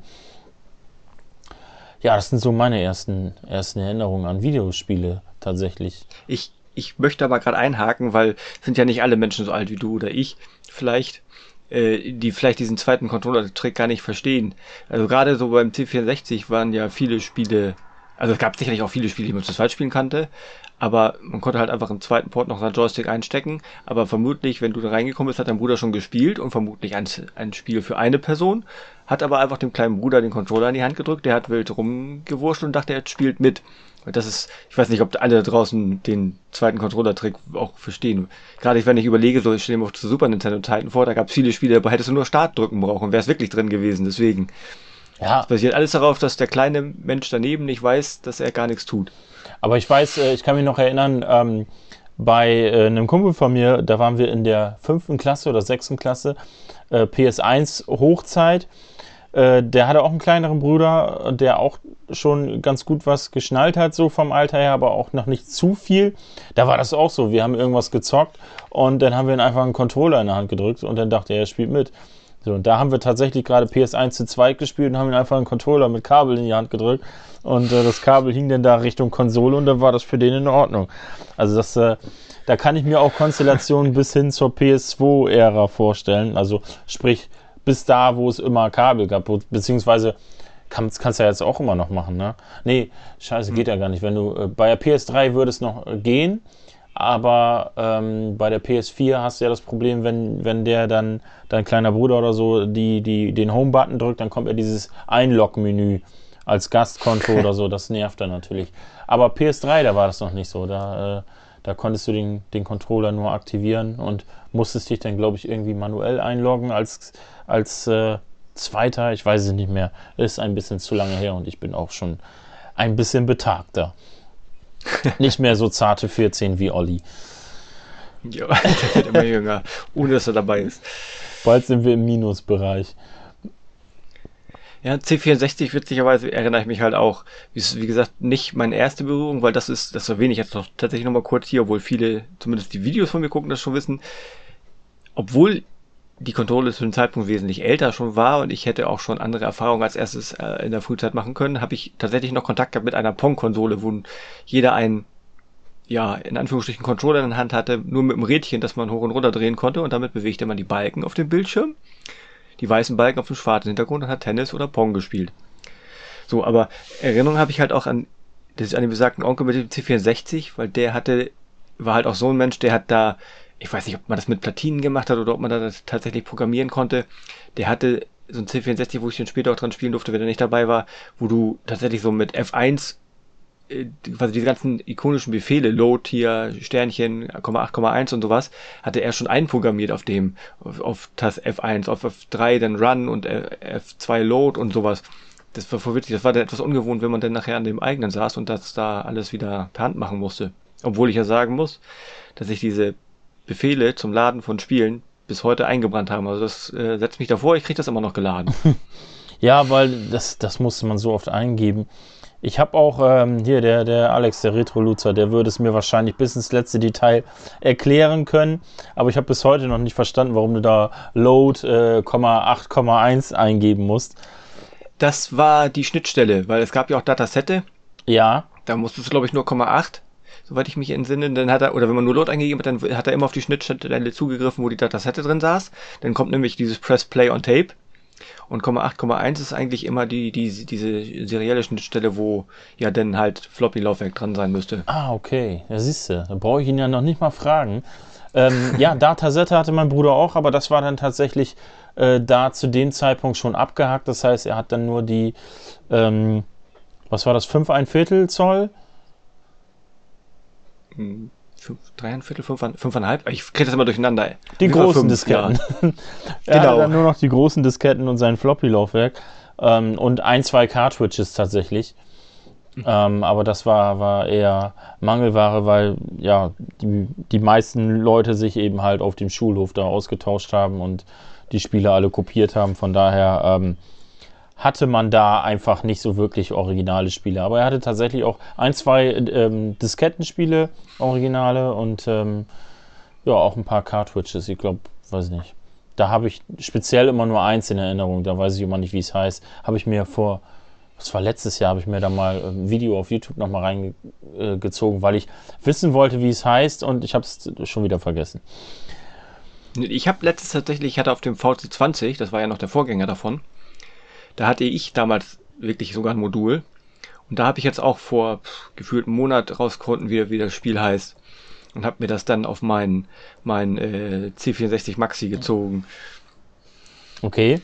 Ja, das sind so meine ersten, ersten Erinnerungen an Videospiele tatsächlich. Ich, ich möchte aber gerade einhaken, weil sind ja nicht alle Menschen so alt wie du oder ich vielleicht, äh, die vielleicht diesen zweiten Controller-Trick gar nicht verstehen. Also gerade so beim C vierundsechzig waren ja viele Spiele, also es gab sicherlich auch viele Spiele, die man zu zweit spielen kannte, aber man konnte halt einfach im zweiten Port noch seinen Joystick einstecken, aber vermutlich, wenn du da reingekommen bist, hat dein Bruder schon gespielt und vermutlich ein, ein Spiel für eine Person, hat aber einfach dem kleinen Bruder den Controller in die Hand gedrückt, der hat wild rumgewurscht und dachte, er spielt mit. Und das ist, ich weiß nicht, ob alle da draußen den zweiten Controller-Trick auch verstehen. Gerade wenn ich überlege, so ich stelle mir auf zu Super Nintendo Titan vor, da gab es viele Spiele, da hättest du nur Start drücken brauchen, wäre es wirklich drin gewesen, deswegen. Ja, Es basiert alles darauf, dass der kleine Mensch daneben nicht weiß, dass er gar nichts tut. aber ich weiß, äh, ich kann mich noch erinnern, ähm, bei äh, einem Kumpel von mir, da waren wir in der fünften Klasse oder sechsten Klasse, äh, P S eins Hochzeit. Äh, der hatte auch einen kleineren Bruder, der auch schon ganz gut was geschnallt hat, so vom Alter her, aber auch noch nicht zu viel. Da war das auch so. Wir haben irgendwas gezockt und dann haben wir ihm einfach einen Controller in der Hand gedrückt und dann dachte er, er spielt mit. So, und da haben wir tatsächlich gerade P S eins zu zweit gespielt und haben ihm einfach einen Controller mit Kabel in die Hand gedrückt und äh, das Kabel hing dann da Richtung Konsole und dann war das für den in Ordnung. Also das, äh, da kann ich mir auch Konstellationen bis hin zur P S zwei Ära vorstellen. Also sprich, bis da, wo es immer Kabel gab, beziehungsweise kannst kannst du ja jetzt auch immer noch machen, ne? Nee, scheiße, geht ja gar nicht. Wenn du, äh, bei der P S drei würde es noch äh, gehen, aber ähm, bei der P S vier hast du ja das Problem, wenn, wenn der dann, dein kleiner Bruder oder so, die, die, den Home-Button drückt, dann kommt ja dieses Einlog-Menü als Gastkonto oder so, das nervt dann natürlich. Aber P S drei, da war das noch nicht so, da, äh, da konntest du den, den Controller nur aktivieren und musstest dich dann, glaube ich, irgendwie manuell einloggen als, als äh, Zweiter, ich weiß es nicht mehr, ist ein bisschen zu lange her und ich bin auch schon ein bisschen betagter. Nicht mehr so zarte vierzehn wie Olli. Ja, der wird immer jünger, ohne dass er dabei ist. Bald sind wir im Minusbereich. Ja, C vierundsechzig, witzigerweise erinnere ich mich halt auch, wie, wie gesagt, nicht meine erste Berührung, weil das ist, das erwähne ich jetzt noch tatsächlich nochmal kurz hier, obwohl viele, zumindest die Videos von mir gucken, das schon wissen. Obwohl die Konsole zu dem Zeitpunkt wesentlich älter schon war und ich hätte auch schon andere Erfahrungen als erstes äh, in der Frühzeit machen können, habe ich tatsächlich noch Kontakt gehabt mit einer Pong-Konsole, wo jeder einen, ja, in Anführungsstrichen Controller in der Hand hatte, nur mit einem Rädchen, das man hoch und runter drehen konnte und damit bewegte man die Balken auf dem Bildschirm, die weißen Balken auf dem schwarzen Hintergrund und hat Tennis oder Pong gespielt. So, aber Erinnerung habe ich halt auch an, das ist an den besagten Onkel mit dem C vierundsechzig, weil der hatte, war halt auch so ein Mensch, der hat da, ich weiß nicht, ob man das mit Platinen gemacht hat oder ob man da das tatsächlich programmieren konnte. Der hatte so ein C vierundsechzig, wo ich dann später auch dran spielen durfte, wenn er nicht dabei war, wo du tatsächlich so mit F eins äh, quasi diese ganzen ikonischen Befehle, Load hier, Sternchen, acht Komma eins und sowas, hatte er schon einprogrammiert auf dem, auf, auf Taste F eins, auf F drei dann Run und F zwei Load und sowas. Das war voll witzig. Das war dann etwas ungewohnt, wenn man dann nachher an dem eigenen saß und das da alles wieder per Hand machen musste. Obwohl ich ja sagen muss, dass ich diese Befehle zum Laden von Spielen bis heute eingebrannt haben. Also das äh, setzt mich davor, ich kriege das immer noch geladen. Ja, weil das, das musste man so oft eingeben. Ich habe auch ähm, hier, der, der Alex, der Retro-Luzer, der würde es mir wahrscheinlich bis ins letzte Detail erklären können, aber ich habe bis heute noch nicht verstanden, warum du da Load äh, acht Komma eins eingeben musst. Das war die Schnittstelle, weil es gab ja auch Datasette. Ja. Da musstest du, glaube ich, nur Komma acht, soweit ich mich entsinne. Dann hat er, oder wenn man nur Load eingegeben hat, dann hat er immer auf die Schnittstelle zugegriffen, wo die Datasette drin saß. Dann kommt nämlich dieses Press Play on Tape. Und Komma acht Komma eins ist eigentlich immer die, die, diese serielle Schnittstelle, wo ja dann halt Floppy-Laufwerk dran sein müsste. Ah, okay. Ja, siehst du, da brauche ich ihn ja noch nicht mal fragen. Ähm, ja, Datasette hatte mein Bruder auch, aber das war dann tatsächlich äh, da zu dem Zeitpunkt schon abgehakt. Das heißt, er hat dann nur die, ähm, was war das, fünf ein Viertel Zoll? fünf, dreieinviertel, fünf, fünfeinhalb? Ich kriege das immer durcheinander. Die Über großen fünf, Disketten. Ja. er Genau. hatte dann nur noch die großen Disketten und sein Floppy-Laufwerk ähm, und ein, zwei Cartridges tatsächlich. Ähm, aber das war, war eher Mangelware, weil ja die, die meisten Leute sich eben halt auf dem Schulhof da ausgetauscht haben und die Spiele alle kopiert haben. Von daher ähm, hatte man da einfach nicht so wirklich originale Spiele. Aber er hatte tatsächlich auch ein, zwei ähm, Diskettenspiele, originale und ähm, ja, auch ein paar Cartridges. Ich glaube, weiß nicht. Da habe ich speziell immer nur eins in Erinnerung. Da weiß ich immer nicht, wie es heißt. Habe ich mir vor, das war letztes Jahr, habe ich mir da mal ein Video auf YouTube nochmal reingezogen, weil ich wissen wollte, wie es heißt und ich habe es schon wieder vergessen. Ich habe letztens tatsächlich, ich hatte auf dem V C zwanzig, das war ja noch der Vorgänger davon, da hatte ich damals wirklich sogar ein Modul. Und da habe ich jetzt auch vor pff, gefühlt einem Monat rausgefunden, wie, wie das Spiel heißt. Und habe mir das dann auf mein, mein äh, C vierundsechzig Maxi gezogen. Okay.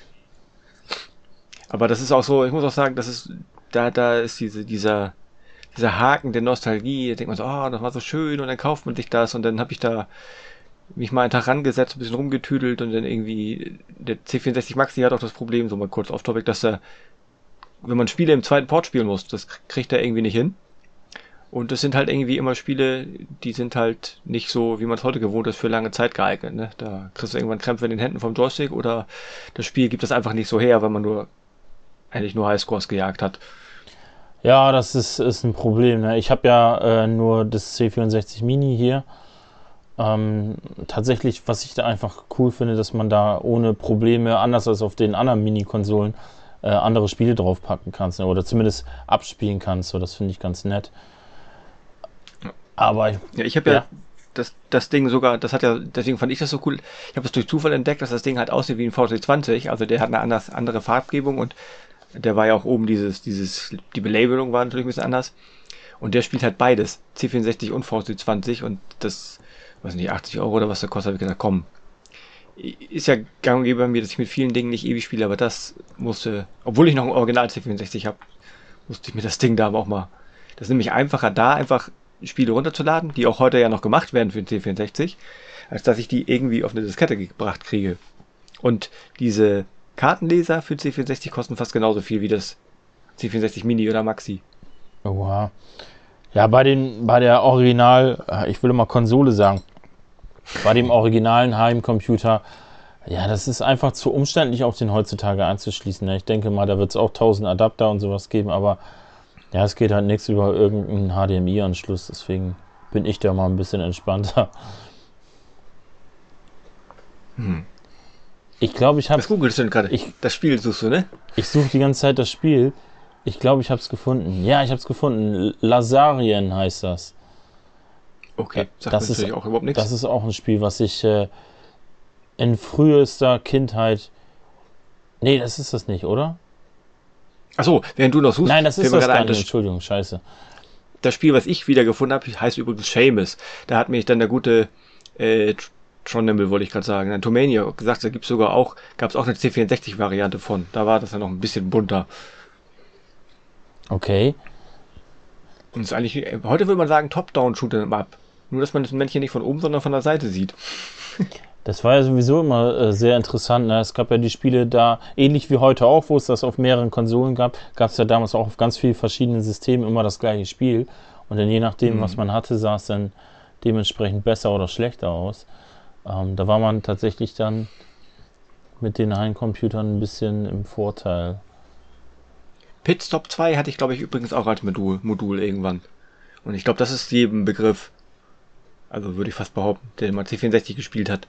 Aber das ist auch so, ich muss auch sagen, das ist, da, da ist diese, dieser, dieser Haken der Nostalgie. Da denkt man so, oh, das war so schön und dann kauft man sich das und dann habe ich da mich mal einen Tag rangesetzt, ein bisschen rumgetüdelt und dann irgendwie, der C vierundsechzig Maxi hat auch das Problem, so mal kurz off-topic, dass er, wenn man Spiele im zweiten Port spielen muss, das kriegt er irgendwie nicht hin. Und das sind halt irgendwie immer Spiele, die sind halt nicht so, wie man es heute gewohnt ist, für lange Zeit geeignet. Ne? Da kriegst du irgendwann Krämpfe in den Händen vom Joystick oder das Spiel gibt das einfach nicht so her, weil man nur eigentlich nur Highscores gejagt hat. Ja, das ist, ist ein Problem. Ne? Ich habe ja äh, nur das C vierundsechzig Mini hier. Ähm, tatsächlich, was ich da einfach cool finde, dass man da ohne Probleme, anders als auf den anderen Mini-Konsolen, äh, andere Spiele draufpacken kannst, ne? Oder zumindest abspielen kannst. So, das finde ich ganz nett. Aber ich, Ja, ich habe ja, ja, das, das Ding sogar, das hat ja, deswegen fand ich das so cool. Ich habe es durch Zufall entdeckt, dass das Ding halt aussieht wie ein V C zwanzig, also der hat eine anders, andere Farbgebung und der war ja auch oben dieses, dieses, die Belabelung war natürlich ein bisschen anders. Und der spielt halt beides, C vierundsechzig und V C zwanzig und das, weiß nicht, achtzig Euro oder was der kostet, habe ich gesagt, komm. Ist ja gang und gäbe bei mir, dass ich mit vielen Dingen nicht ewig spiele, aber das musste, obwohl ich noch ein Original C vierundsechzig habe, musste ich mir das Ding da aber auch mal. Das ist nämlich einfacher da, einfach Spiele runterzuladen, die auch heute ja noch gemacht werden für den C vierundsechzig, als dass ich die irgendwie auf eine Diskette gebracht kriege. Und diese Kartenleser für C vierundsechzig kosten fast genauso viel wie das C vierundsechzig Mini oder Maxi. oha. Ja, bei den, bei der Original, äh, ich will immer Konsole sagen, bei dem originalen Heimcomputer, ja, das ist einfach zu umständlich, auf den heutzutage anzuschließen. Ne? Ich denke mal, da wird es auch tausend Adapter und sowas geben, aber ja, es geht halt nichts über irgendeinen H D M I-Anschluss, deswegen bin ich da mal ein bisschen entspannter. Hm. Ich glaube, ich habe, Was googelst du denn gerade? ich, Das Spiel suchst du, ne? ich suche die ganze Zeit das Spiel. Ich glaube, ich habe es gefunden. Ja, ich habe es gefunden. Lazarien heißt das. Okay, sagt Das mir ist, natürlich auch überhaupt nichts. das ist auch ein Spiel, was ich äh, in frühester Kindheit. Nee, das ist das nicht, oder? Achso, während du noch suchst, Nein, das ist fällt mir das gerade gar ein, nicht. das, Entschuldigung, scheiße. das Spiel, was ich wieder gefunden habe, heißt übrigens Seamus. Da hat mich dann der gute äh, Tron Nimble, wollte ich gerade sagen, dann Tomania gesagt, da gibt's sogar auch, gab es auch eine C vierundsechzig-Variante von. Da war das dann noch ein bisschen bunter. Okay. Und es ist eigentlich, heute würde man sagen, Top-Down-Shooter im Up. Nur, dass man das Männchen nicht von oben, sondern von der Seite sieht. Das war ja sowieso immer äh, sehr interessant. Ne? Es gab ja die Spiele da, ähnlich wie heute auch, wo es das auf mehreren Konsolen gab, gab es ja damals auch auf ganz vielen verschiedenen Systemen immer das gleiche Spiel. Und dann je nachdem, Mhm. was man hatte, sah es dann dementsprechend besser oder schlechter aus. Ähm, da war man tatsächlich dann mit den Heimcomputern ein bisschen im Vorteil. Pitstop zwei hatte ich, glaube ich, übrigens auch als Modul, Modul irgendwann. Und ich glaube, das ist jedem Begriff. Also würde ich fast behaupten, der mal C vierundsechzig gespielt hat.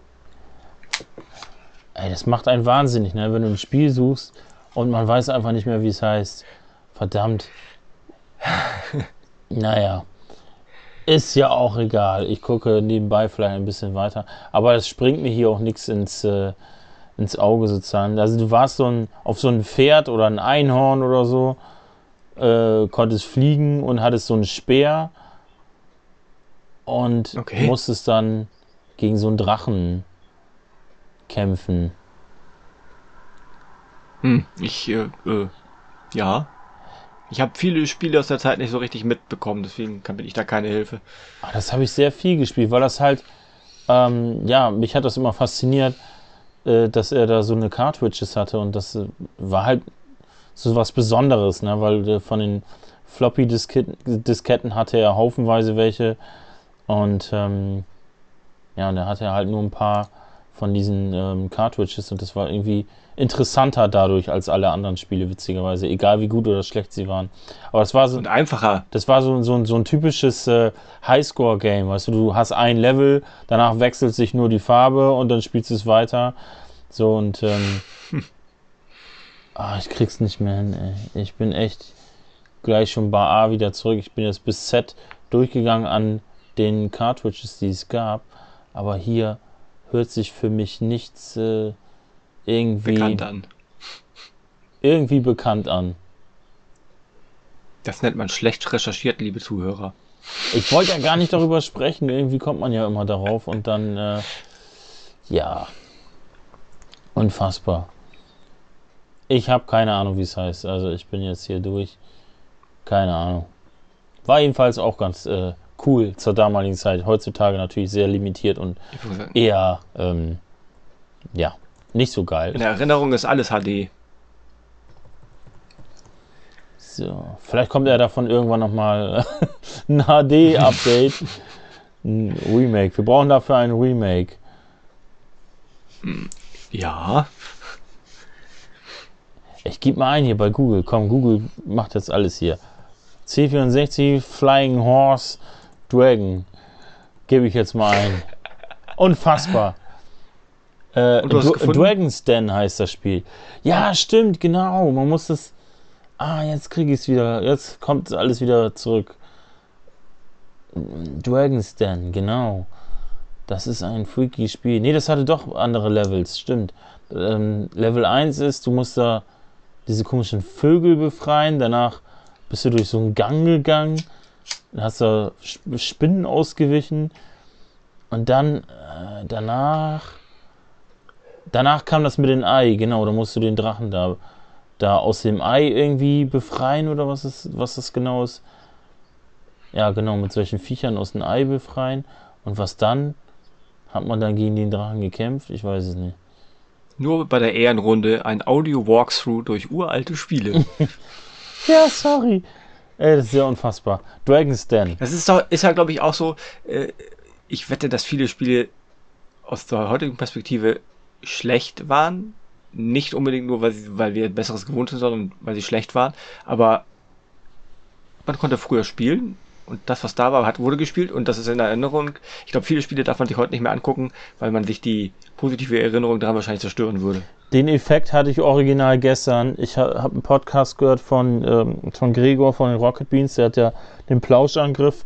Ey, das macht einen wahnsinnig, ne? Wenn du ein Spiel suchst und man weiß einfach nicht mehr, wie es heißt. Verdammt. Naja. Ist ja auch egal. Ich gucke nebenbei vielleicht ein bisschen weiter. Aber es springt mir hier auch nichts ins, äh, ins Auge sozusagen. Also du warst so ein, auf so ein Pferd oder ein Einhorn oder so, äh, konntest fliegen und hattest so einen Speer und Okay. musstest dann gegen so einen Drachen kämpfen. Hm, ich, äh, äh, ja. Ich habe viele Spiele aus der Zeit nicht so richtig mitbekommen, deswegen bin ich da keine Hilfe. Ah, das habe ich sehr viel gespielt, weil das halt, ähm, ja, mich hat das immer fasziniert, äh, dass er da so eine Cartridges hatte und das äh, war halt so was Besonderes, ne? Weil äh, von den Floppy-Disketten Disketten hatte er haufenweise welche und ähm, ja, und er hatte halt nur ein paar von diesen ähm, Cartridges und das war irgendwie interessanter dadurch als alle anderen Spiele, witzigerweise, egal wie gut oder schlecht sie waren. Aber das war so, Und einfacher. das war so, so, ein- so ein typisches äh, Highscore-Game, weißt du, du hast ein Level, danach wechselt sich nur die Farbe und dann spielst du es weiter. So und ähm, ah, ich krieg's nicht mehr hin, ey. Ich bin echt gleich schon bei A wieder zurück. Ich bin jetzt bis Z durchgegangen an den Cartridges, die es gab. Aber hier hört sich für mich nichts äh, irgendwie, Bekannt an. irgendwie bekannt an. Das nennt man schlecht recherchiert, liebe Zuhörer. Ich wollte ja gar nicht darüber sprechen. Irgendwie kommt man ja immer darauf und dann, äh, ja, unfassbar. Ich habe keine Ahnung, wie es heißt. Also ich bin jetzt hier durch. Keine Ahnung. War jedenfalls auch ganz äh, cool zur damaligen Zeit. Heutzutage natürlich sehr limitiert und Ich würde sagen, eher, ähm, ja, nicht so geil. in der Erinnerung ist alles H D. So, vielleicht kommt ja davon irgendwann nochmal ein H D-Update. Ein Remake. Wir brauchen dafür ein Remake. Ja. Ich gebe mal ein hier bei Google. Komm, Google macht jetzt alles hier. C vierundsechzig Flying Horse Dragon. Gebe ich jetzt mal ein. Unfassbar. Äh, Und du hast Dra- gefunden? Dragon's Den heißt das Spiel. Ja, stimmt, genau. Man muss das. Ah, jetzt kriege ich es wieder. Jetzt kommt alles wieder zurück. Dragon's Den, genau. Das ist ein freaky Spiel. Nee, das hatte doch andere Levels, stimmt. Ähm, Level eins ist, du musst da diese komischen Vögel befreien. Danach bist du durch so einen Gang gegangen. Dann hast du Sp- Spinnen ausgewichen. Und dann äh, danach. Danach kam das mit dem Ei, genau. Da musst du den Drachen da, da aus dem Ei irgendwie befreien oder was ist, was das genau ist. Ja, genau, mit solchen Viechern aus dem Ei befreien. Und was dann? Hat man dann gegen den Drachen gekämpft? Ich weiß es nicht. Nur bei der Ehrenrunde ein Audio-Walkthrough durch uralte Spiele. Ja, sorry. Ey, das ist ja unfassbar. Dragon's Den. Das ist doch, ist ja, glaube ich, auch so, äh, ich wette, dass viele Spiele aus der heutigen Perspektive schlecht waren. Nicht unbedingt nur, weil, sie, weil wir Besseres gewohnt sind, sondern weil sie schlecht waren. Aber man konnte früher spielen und das, was da war, hat, wurde gespielt und das ist in Erinnerung. Ich glaube, viele Spiele darf man sich heute nicht mehr angucken, weil man sich die positive Erinnerung daran wahrscheinlich zerstören würde. Den Effekt hatte ich original gestern. Ich ha, habe einen Podcast gehört von, ähm, von Gregor von den Rocket Beans. Der hat ja den Plauschangriff.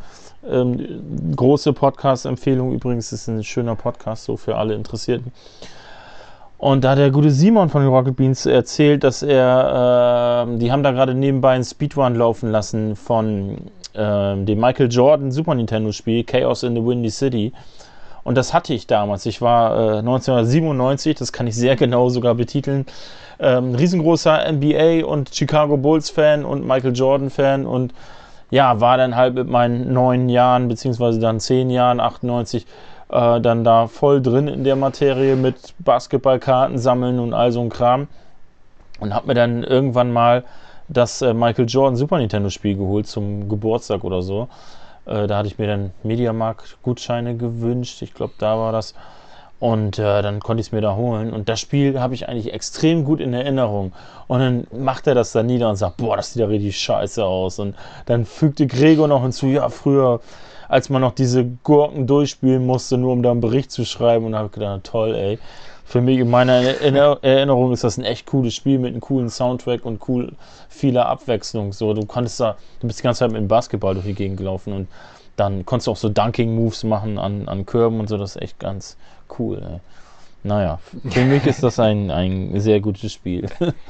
Ähm, große Podcast-Empfehlung übrigens. Ist ein schöner Podcast, so für alle Interessierten. Und da hat der gute Simon von den Rocket Beans erzählt, dass er, äh, die haben da gerade nebenbei einen Speedrun laufen lassen von äh, dem Michael Jordan Super Nintendo Spiel Chaos in the Windy City. Und das hatte ich damals. Ich war äh, neunzehnhundertsiebenundneunzig, das kann ich sehr genau sogar betiteln, ähm, riesengroßer N B A und Chicago Bulls Fan und Michael Jordan Fan und ja, war dann halt mit meinen neun Jahren, beziehungsweise dann zehn Jahren, achtundneunzig, äh, dann da voll drin in der Materie mit Basketballkarten sammeln und all so ein Kram. Und hab mir dann irgendwann mal das äh, Michael Jordan Super Nintendo Spiel geholt zum Geburtstag oder so. Äh, da hatte ich mir dann Mediamarkt-Gutscheine gewünscht. Ich glaube, da war das. Und äh, dann konnte ich es mir da holen. Und das Spiel habe ich eigentlich extrem gut in Erinnerung. Und dann macht er das da nieder und sagt, boah, das sieht ja richtig scheiße aus. Und dann fügte Gregor noch hinzu, ja, früher, als man noch diese Gurken durchspielen musste, nur um da einen Bericht zu schreiben. Und da habe ich gedacht, toll, ey. Für mich, in meiner Erinnerung ist das ein echt cooles Spiel mit einem coolen Soundtrack und cool vieler Abwechslung. So, du konntest da, du bist die ganze Zeit mit dem Basketball durch die Gegend gelaufen und dann konntest du auch so Dunking-Moves machen an, an Körben und so, das ist echt ganz cool. Ey. Naja, für mich ist das ein, ein sehr gutes Spiel.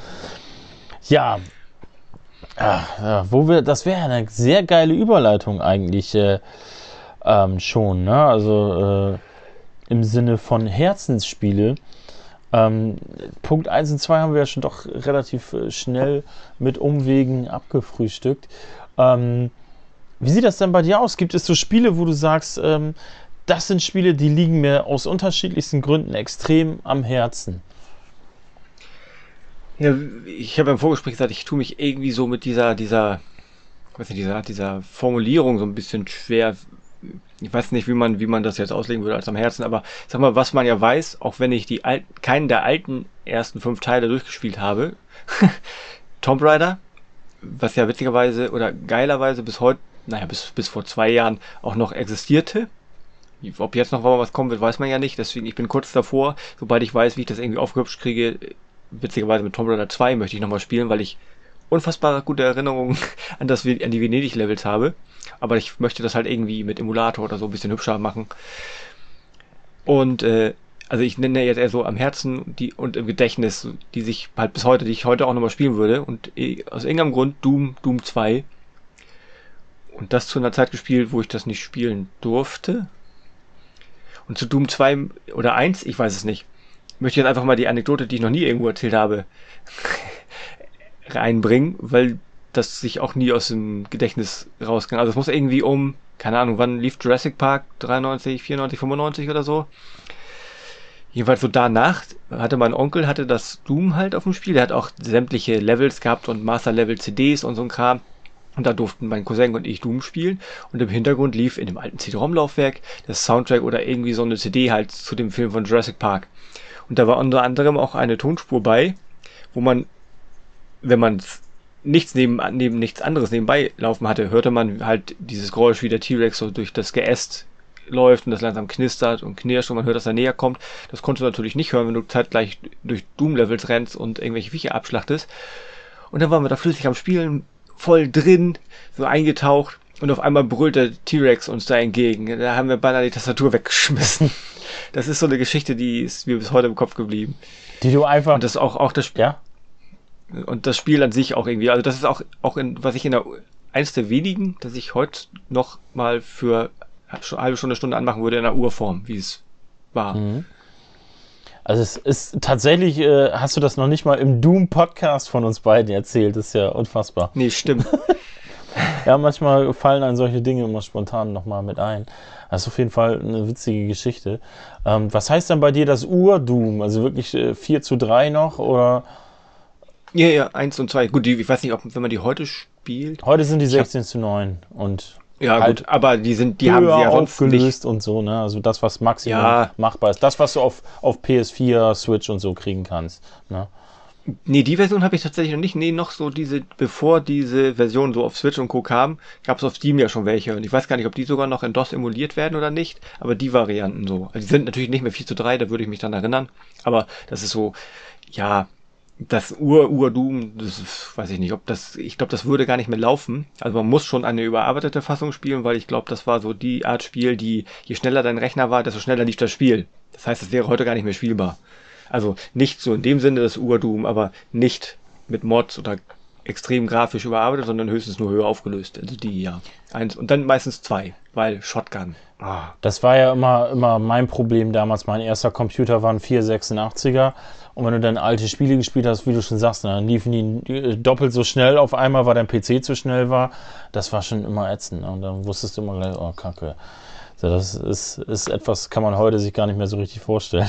Ja, ach, ja, wo wir, das wäre eine sehr geile Überleitung eigentlich äh, ähm, schon, ne? Also äh, im Sinne von Herzensspiele. Ähm, Punkt eins und zwei haben wir ja schon doch relativ äh, schnell mit Umwegen abgefrühstückt. Ähm, wie sieht das denn bei dir aus? Gibt es so Spiele, wo du sagst, ähm, das sind Spiele, die liegen mir aus unterschiedlichsten Gründen extrem am Herzen? Ja, ich habe im Vorgespräch gesagt, ich tue mich irgendwie so mit dieser, dieser, weiß nicht, dieser, dieser Formulierung so ein bisschen schwer. Ich weiß nicht, wie man, wie man das jetzt auslegen würde als am Herzen, aber sag mal, was man ja weiß, auch wenn ich die alten, keinen der alten ersten fünf Teile durchgespielt habe, Tomb Raider, was ja witzigerweise oder geilerweise bis heute, naja, bis, bis vor zwei Jahren auch noch existierte. Ob jetzt noch was kommen wird, weiß man ja nicht, deswegen, ich bin kurz davor, sobald ich weiß, wie ich das irgendwie aufgehübscht kriege, witzigerweise mit Tomb Raider zwei möchte ich nochmal spielen, weil ich unfassbar gute Erinnerungen an, das, an die Venedig-Levels habe. Aber ich möchte das halt irgendwie mit Emulator oder so ein bisschen hübscher machen. Und äh, also ich nenne jetzt eher so am Herzen die und im Gedächtnis, die sich halt bis heute, die ich heute auch nochmal spielen würde. Und äh, aus irgendeinem Grund Doom, Doom zwei. Und das zu einer Zeit gespielt, wo ich das nicht spielen durfte. Und zu Doom zwei oder eins, ich weiß es nicht, möchte ich jetzt einfach mal die Anekdote, die ich noch nie irgendwo erzählt habe, reinbringen, weil das sich auch nie aus dem Gedächtnis rauskam. Also es muss irgendwie um, keine Ahnung, wann lief Jurassic Park? dreiundneunzig, vierundneunzig, fünfundneunzig oder so? Jedenfalls so danach hatte mein Onkel, hatte das Doom halt auf dem Spiel. Der hat auch sämtliche Levels gehabt und Master-Level-C Ds und so ein Kram. Und da durften mein Cousin und ich Doom spielen. Und im Hintergrund lief in dem alten C D-ROM-Laufwerk das Soundtrack oder irgendwie so eine C D halt zu dem Film von Jurassic Park. Und da war unter anderem auch eine Tonspur bei, wo man, wenn man nichts neben, neben nichts anderes nebenbei laufen hatte, hörte man halt dieses Geräusch, wie der T-Rex so durch das Geäst läuft und das langsam knistert und knirscht und man hört, dass er näher kommt. Das konntest du natürlich nicht hören, wenn du zeitgleich durch Doom-Levels rennst und irgendwelche Viecher abschlachtest. Und dann waren wir da flüssig am Spielen, voll drin, so eingetaucht und auf einmal brüllt der T-Rex uns da entgegen. Da haben wir beinahe die Tastatur weggeschmissen. Das ist so eine Geschichte, die ist mir bis heute im Kopf geblieben. Die du einfach... Und das auch, auch das Spiel... Ja? Und das Spiel an sich auch irgendwie, also das ist auch, auch in, was ich in der, eins der wenigen, dass ich heute noch mal für eine halbe Stunde, Stunde anmachen würde in der Urform, wie es war. Mhm. Also es ist tatsächlich, äh, hast du das noch nicht mal im Doom-Podcast von uns beiden erzählt, das ist ja unfassbar. Nee, stimmt. Ja, manchmal fallen einem solche Dinge immer spontan nochmal mit ein. Das ist auf jeden Fall eine witzige Geschichte. Ähm, was heißt dann bei dir das Ur-Doom? Also wirklich äh, vier zu drei noch, oder... Ja, ja, eins und zwei. Gut, die, ich weiß nicht, ob, wenn man die heute spielt. Heute sind die sechzehn zu neun und ja, halt gut, aber die sind, die haben sie ja sonst aufgelöst nicht. Und so, ne? Also das, was maximal ja. machbar ist. Das, was du auf, auf P S vier, Switch und so kriegen kannst, ne? Nee, die Version habe ich tatsächlich noch nicht. Nee, noch so diese, bevor diese Version so auf Switch und Co. kam, gab es auf Steam ja schon welche. Und ich weiß gar nicht, ob die sogar noch in DOS emuliert werden oder nicht, aber die Varianten so. Also die sind natürlich nicht mehr vier zu drei, da würde ich mich dann erinnern. Aber das ist so, ja, das Ur-Ur-Doom, das ist, weiß ich nicht, ob das, ich glaube, das würde gar nicht mehr laufen. Also man muss schon eine überarbeitete Fassung spielen, weil ich glaube, das war so die Art Spiel, die, je schneller dein Rechner war, desto schneller lief das Spiel. Das heißt, es wäre heute gar nicht mehr spielbar. Also nicht so in dem Sinne das Ur-Doom, aber nicht mit Mods oder extrem grafisch überarbeitet, sondern höchstens nur höher aufgelöst. Also die, ja. Eins und dann meistens zwei, weil Shotgun. Ah, das war ja immer, immer mein Problem damals. Mein erster Computer war ein vierhundertsechsundachtziger. Und wenn du dann alte Spiele gespielt hast, wie du schon sagst, dann liefen die doppelt so schnell auf einmal, weil dein P C zu schnell war. Das war schon immer ätzend. Und dann wusstest du immer gleich, oh Kacke. So, das ist, ist etwas, kann man heute sich gar nicht mehr so richtig vorstellen.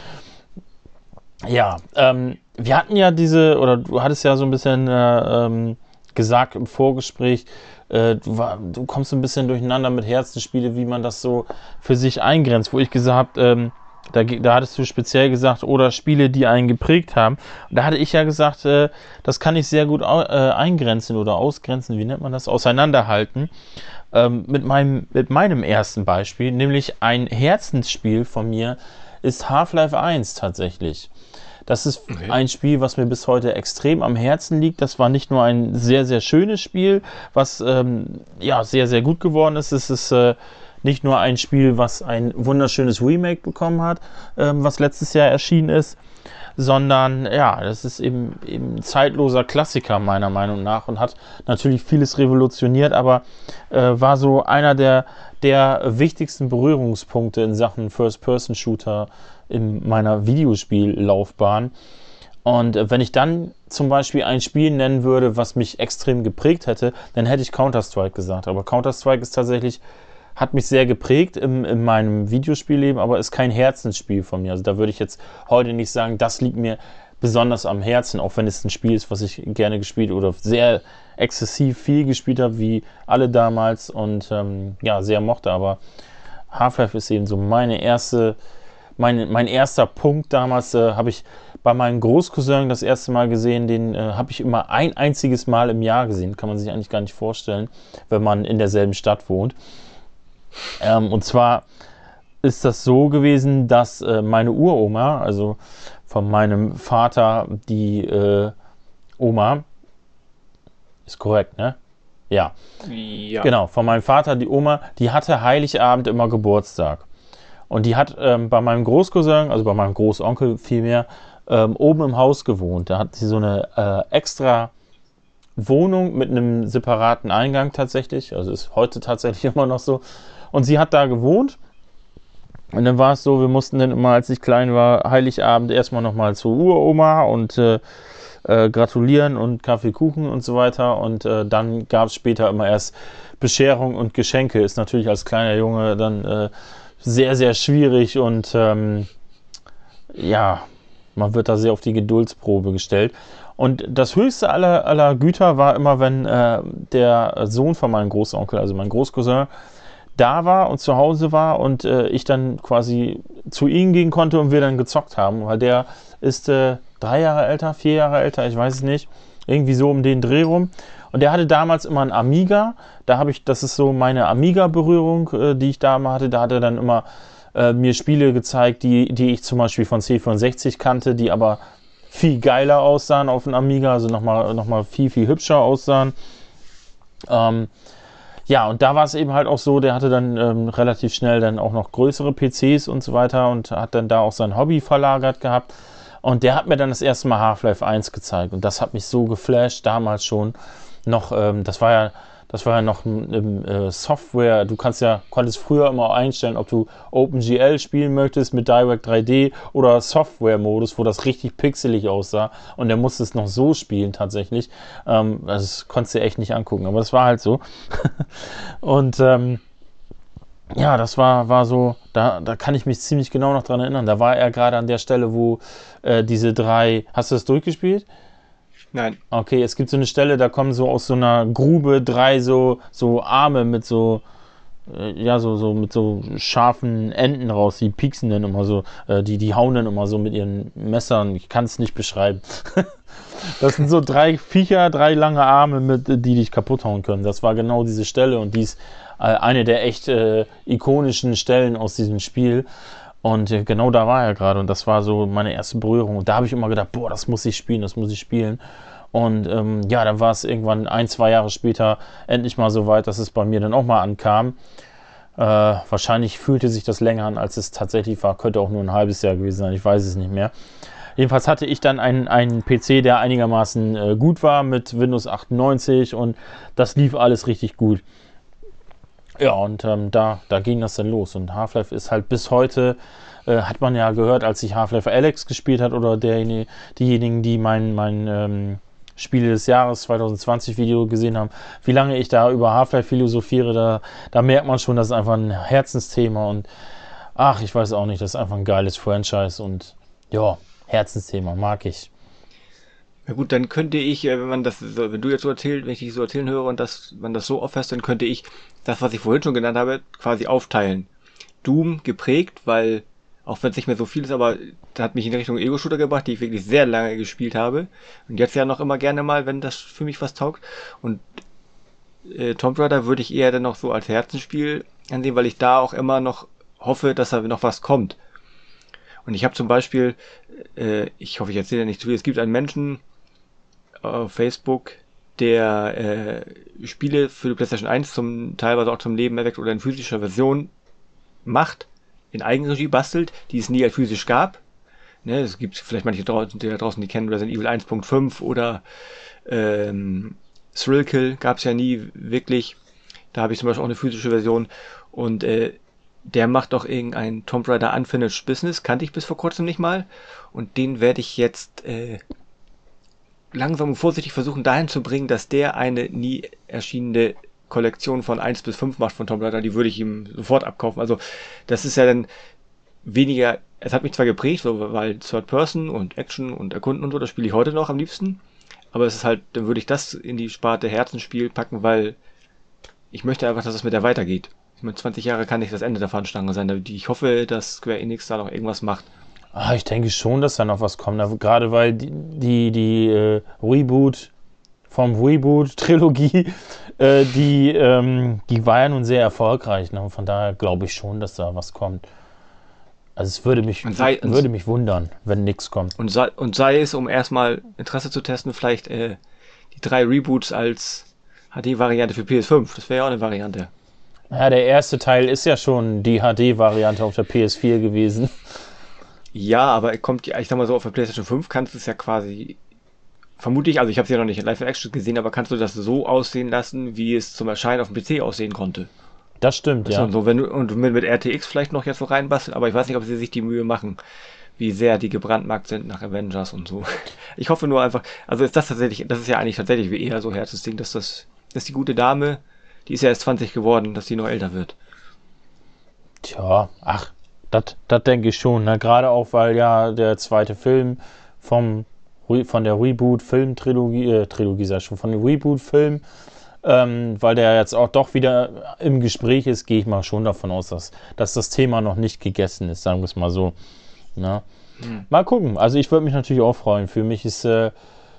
Ja, ähm, wir hatten ja diese, oder du hattest ja so ein bisschen äh, ähm, gesagt im Vorgespräch, äh, du, war, du kommst ein bisschen durcheinander mit Herzensspiele, wie man das so für sich eingrenzt, wo ich gesagt habe, ähm, Da, da hattest du speziell gesagt, oder Spiele, die einen geprägt haben. Und da hatte ich ja gesagt, äh, das kann ich sehr gut au- äh, eingrenzen oder ausgrenzen, wie nennt man das, auseinanderhalten, ähm, mit, meinem, mit meinem ersten Beispiel, nämlich ein Herzensspiel von mir ist Half-Life eins tatsächlich. Das ist okay. Ein Spiel, was mir bis heute extrem am Herzen liegt. Das war nicht nur ein sehr, sehr schönes Spiel, was ähm, ja sehr, sehr gut geworden ist. Es ist äh, nicht nur ein Spiel, was ein wunderschönes Remake bekommen hat, ähm, was letztes Jahr erschienen ist, sondern ja, das ist eben, eben ein zeitloser Klassiker meiner Meinung nach und hat natürlich vieles revolutioniert, aber äh, war so einer der, der wichtigsten Berührungspunkte in Sachen First-Person-Shooter in meiner Videospiellaufbahn. Und äh, wenn ich dann zum Beispiel ein Spiel nennen würde, was mich extrem geprägt hätte, dann hätte ich Counter-Strike gesagt. Aber Counter-Strike ist tatsächlich, hat mich sehr geprägt im, in meinem Videospielleben, aber ist kein Herzensspiel von mir. Also da würde ich jetzt heute nicht sagen, das liegt mir besonders am Herzen, auch wenn es ein Spiel ist, was ich gerne gespielt oder sehr exzessiv viel gespielt habe, wie alle damals und ähm, ja, sehr mochte. Aber Half-Life ist eben so meine erste, mein, mein erster Punkt damals, äh, habe ich bei meinem Großcousin das erste Mal gesehen, den äh, habe ich immer ein einziges Mal im Jahr gesehen, kann man sich eigentlich gar nicht vorstellen, wenn man in derselben Stadt wohnt. Ähm, und zwar ist das so gewesen, dass äh, meine Uroma, also von meinem Vater, die äh, Oma, ist korrekt, ne? Ja. Ja. Genau, von meinem Vater, die Oma, die hatte Heiligabend immer Geburtstag. Und die hat ähm, bei meinem Großcousin, also bei meinem Großonkel vielmehr, ähm, oben im Haus gewohnt. Da hat sie so eine äh, extra Wohnung mit einem separaten Eingang tatsächlich. Also ist heute tatsächlich immer noch so. Und sie hat da gewohnt. Und dann war es so, wir mussten dann immer, als ich klein war, Heiligabend erstmal nochmal zur Uroma und äh, äh, gratulieren und Kaffee, Kuchen und so weiter. Und äh, dann gab es später immer erst Bescherung und Geschenke. Ist natürlich als kleiner Junge dann äh, sehr, sehr schwierig und ähm, ja, man wird da sehr auf die Geduldsprobe gestellt. Und das höchste aller, aller Güter war immer, wenn äh, der Sohn von meinem Großonkel, also mein Großcousin, da war und zu Hause war und äh, ich dann quasi zu ihm gehen konnte und wir dann gezockt haben, weil der ist äh, drei Jahre älter, vier Jahre älter, ich weiß es nicht, irgendwie so um den Dreh rum. Und der hatte damals immer einen Amiga, da habe ich, das ist so meine Amiga-Berührung, äh, die ich da mal hatte, da hat er dann immer äh, mir Spiele gezeigt, die, die ich zum Beispiel von C vierundsechzig kannte, die aber viel geiler aussahen auf dem Amiga, also nochmal noch mal viel, viel hübscher aussahen. Ähm, Ja, und da war es eben halt auch so, der hatte dann ähm, relativ schnell dann auch noch größere P Cs und so weiter und hat dann da auch sein Hobby verlagert gehabt. Und der hat mir dann das erste Mal Half-Life eins gezeigt und das hat mich so geflasht, damals schon noch, ähm, das war ja, das war ja noch im äh, Software, du kannst ja, konntest früher immer einstellen, ob du OpenGL spielen möchtest mit Direct drei D oder Software-Modus, wo das richtig pixelig aussah und der musste es noch so spielen tatsächlich. Ähm, das konntest du echt nicht angucken, aber das war halt so. Und ähm, ja, das war, war so, da, da kann ich mich ziemlich genau noch dran erinnern. Da war er gerade an der Stelle, wo äh, diese drei, hast du das durchgespielt? Nein. Okay, es gibt so eine Stelle, da kommen so aus so einer Grube drei so, so Arme mit so, äh, ja, so, so mit so scharfen Enden raus, die pieksen dann immer so, äh, die, die hauen dann immer so mit ihren Messern, ich kann es nicht beschreiben. Das sind so drei Viecher, drei lange Arme, mit, die dich kaputt hauen können. Das war genau diese Stelle und die ist äh, eine der echt äh, ikonischen Stellen aus diesem Spiel. Und äh, genau da war er gerade und das war so meine erste Berührung. Und da habe ich immer gedacht, boah, das muss ich spielen, das muss ich spielen. Und ähm, ja, dann war es irgendwann ein, zwei Jahre später endlich mal so weit, dass es bei mir dann auch mal ankam. Äh, wahrscheinlich fühlte sich das länger an, als es tatsächlich war. Könnte auch nur ein halbes Jahr gewesen sein, ich weiß es nicht mehr. Jedenfalls hatte ich dann einen, einen P C, der einigermaßen äh, gut war mit Windows achtundneunzig und das lief alles richtig gut. Ja, und ähm, da, da ging das dann los. Und Half-Life ist halt bis heute, äh, hat man ja gehört, als ich Half-Life Alyx gespielt hat oder derjenige, diejenigen, die mein, mein ähm, Spiele des Jahres zwanzig zwanzig Video gesehen haben, wie lange ich da über Half-Life philosophiere, da, da merkt man schon, das ist einfach ein Herzensthema und ach, ich weiß auch nicht, das ist einfach ein geiles Franchise und ja, Herzensthema, mag ich. Na gut, dann könnte ich, äh, wenn man das, so, wenn du jetzt so erzählt, wenn ich dich so erzählen höre und das, man das so auffasst, dann könnte ich das, was ich vorhin schon genannt habe, quasi aufteilen. Doom geprägt, weil, auch wenn es nicht mehr so viel ist, aber das hat mich in Richtung Ego-Shooter gebracht, die ich wirklich sehr lange gespielt habe. Und jetzt ja noch immer gerne mal, wenn das für mich was taugt. Und äh, Tomb Raider würde ich eher dann noch so als Herzensspiel ansehen, weil ich da auch immer noch hoffe, dass da noch was kommt. Und ich habe zum Beispiel, äh, ich hoffe, ich erzähle ja nicht zu viel, es gibt einen Menschen auf Facebook, der äh, Spiele für die PlayStation eins zum teilweise auch zum Leben erweckt oder in physischer Version macht, in Eigenregie bastelt, die es nie als physisch gab. Ne, es gibt vielleicht manche draußen, die da draußen, die kennen Resident Evil eins Punkt fünf oder ähm, Thrillkill gab es ja nie wirklich. Da habe ich zum Beispiel auch eine physische Version. Und äh, der macht doch irgendein Tomb Raider Unfinished Business, kannte ich bis vor kurzem nicht mal. Und den werde ich jetzt äh, langsam und vorsichtig versuchen dahin zu bringen, dass der eine nie erschienene Kollektion von eins bis fünf macht von Tomb Raider. Die würde ich ihm sofort abkaufen. Also das ist ja dann weniger, es hat mich zwar geprägt, so, weil Third Person und Action und Erkunden und so, das spiele ich heute noch am liebsten. Aber es ist halt, dann würde ich das in die Sparte Herzensspiel packen, weil ich möchte einfach, dass es mit der weitergeht. Ich meine, zwanzig Jahre kann nicht das Ende der Fahnenstange sein, die ich hoffe, dass Square Enix da noch irgendwas macht. Ah, ich denke schon, dass da noch was kommt. Gerade weil die, die, die äh, Reboot vom Reboot-Trilogie, äh, die, ähm, die war ja nun sehr erfolgreich. Ne? Von daher glaube ich schon, dass da was kommt. Also es würde mich, sei, würde mich wundern, wenn nichts kommt. Und sei, und sei es, um erstmal Interesse zu testen, vielleicht äh, die drei Reboots als H D-Variante für P S fünf. Das wäre ja auch eine Variante. Ja, der erste Teil ist ja schon die H D-Variante auf der P S vier gewesen. Ja, aber er kommt, ich sag mal so, auf der PlayStation fünf kannst du es ja quasi, vermutlich, also ich habe es ja noch nicht in Live-Action gesehen, aber kannst du das so aussehen lassen, wie es zum Erscheinen auf dem P C aussehen konnte. Das stimmt, das ja. So, wenn du, und mit, mit R T X vielleicht noch jetzt so reinbasteln, aber ich weiß nicht, ob sie sich die Mühe machen, wie sehr die gebrandmarkt sind nach Avengers und so. Ich hoffe nur einfach, also ist das tatsächlich, das ist ja eigentlich tatsächlich wie eher so Herzensding, dass das, dass die gute Dame, die ist ja erst zwanzig geworden, dass die noch älter wird. Tja, ach, das denke ich schon, ne? Gerade auch, weil ja der zweite Film vom, von der Reboot-Film-Trilogie, äh, Trilogie sag ich schon, von dem Reboot-Film, ähm, weil der jetzt auch doch wieder im Gespräch ist, gehe ich mal schon davon aus, dass, dass das Thema noch nicht gegessen ist, sagen wir es mal so. Ne? Hm. Mal gucken, also ich würde mich natürlich auch freuen. Für mich ist, äh,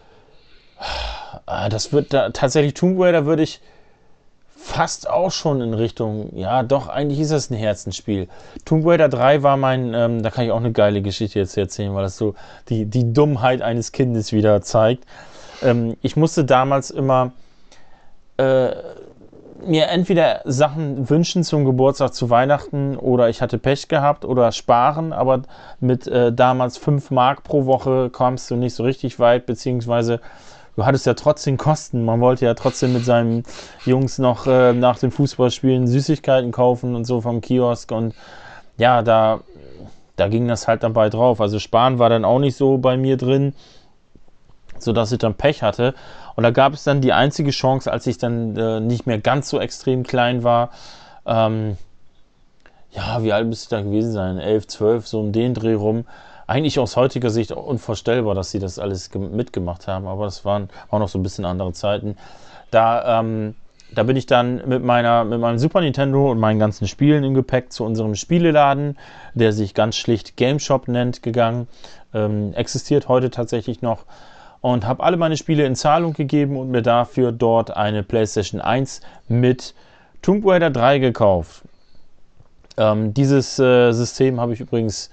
das wird da, tatsächlich Tomb Raider würde ich fast auch schon in Richtung, ja doch, eigentlich ist das ein Herzensspiel. Tomb Raider drei war mein, ähm, da kann ich auch eine geile Geschichte jetzt erzählen, weil das so die, die Dummheit eines Kindes wieder zeigt. Ähm, ich musste damals immer äh, mir entweder Sachen wünschen zum Geburtstag, zu Weihnachten, oder ich hatte Pech gehabt oder sparen, aber mit äh, damals fünf Mark pro Woche kamst du nicht so richtig weit, beziehungsweise du hattest ja trotzdem Kosten. Man wollte ja trotzdem mit seinen Jungs noch äh, nach den Fußballspielen Süßigkeiten kaufen und so vom Kiosk. Und ja, da, da ging das halt dabei drauf. Also Sparen war dann auch nicht so bei mir drin, sodass ich dann Pech hatte. Und da gab es dann die einzige Chance, als ich dann äh, nicht mehr ganz so extrem klein war. Ähm, ja, wie alt müsste ich da gewesen sein? elf, zwölf, so um den Dreh rum. Eigentlich aus heutiger Sicht unvorstellbar, dass sie das alles mitgemacht haben, aber das waren auch noch so ein bisschen andere Zeiten. Da, ähm, da bin ich dann mit meiner, mit meinem Super Nintendo und meinen ganzen Spielen im Gepäck zu unserem Spieleladen, der sich ganz schlicht Game Shop nennt, gegangen. Ähm, existiert heute tatsächlich noch. Und habe alle meine Spiele in Zahlung gegeben und mir dafür dort eine PlayStation eins mit Tomb Raider drei gekauft. Ähm, dieses äh, System habe ich übrigens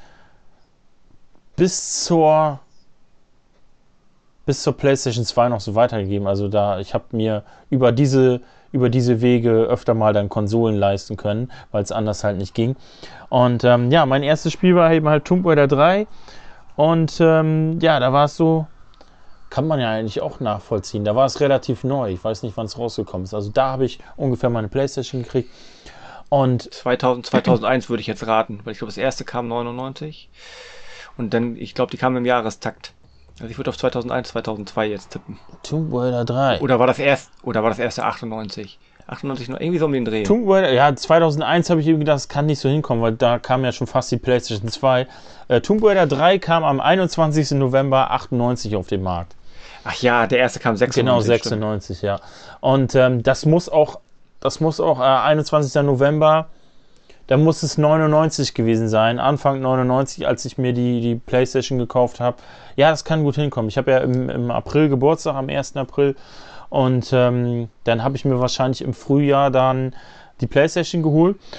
bis zur bis zur PlayStation zwei noch so weitergegeben. Also da, ich habe mir über diese über diese Wege öfter mal dann Konsolen leisten können, weil es anders halt nicht ging. Und ähm, ja, mein erstes Spiel war eben halt Tomb Raider drei. Und ähm, ja, da war es so, kann man ja eigentlich auch nachvollziehen. Da war es relativ neu. Ich weiß nicht, wann es rausgekommen ist. Also da habe ich ungefähr meine PlayStation gekriegt. Und zweitausend, zweitausendeins würde ich jetzt raten, weil ich glaube, das erste kam neunundneunzig. Und dann, ich glaube, die kamen im Jahrestakt. Also ich würde auf zweitausendeins, zweitausendzwei jetzt tippen. Tomb Raider drei. Oder war das erst, oder war das erste achtundneunzig? achtundneunzig noch irgendwie so um den Dreh. Tomb Raider, ja, zweitausendeins habe ich eben gedacht, das kann nicht so hinkommen, weil da kam ja schon fast die PlayStation zwei. Äh, Tomb Raider drei kam am einundzwanzigsten November achtundneunzig auf den Markt. Ach ja, der erste kam sechsundneunzig. Genau, sechsundneunzig, stimmt. Ja. Und ähm, das muss auch, das muss auch äh, einundzwanzigsten November, da muss es neunundneunzig gewesen sein, Anfang neunundneunzig, als ich mir die, die PlayStation gekauft habe. Ja, das kann gut hinkommen. Ich habe ja im, im April Geburtstag, am ersten April. Und ähm, dann habe ich mir wahrscheinlich im Frühjahr dann die PlayStation geholt.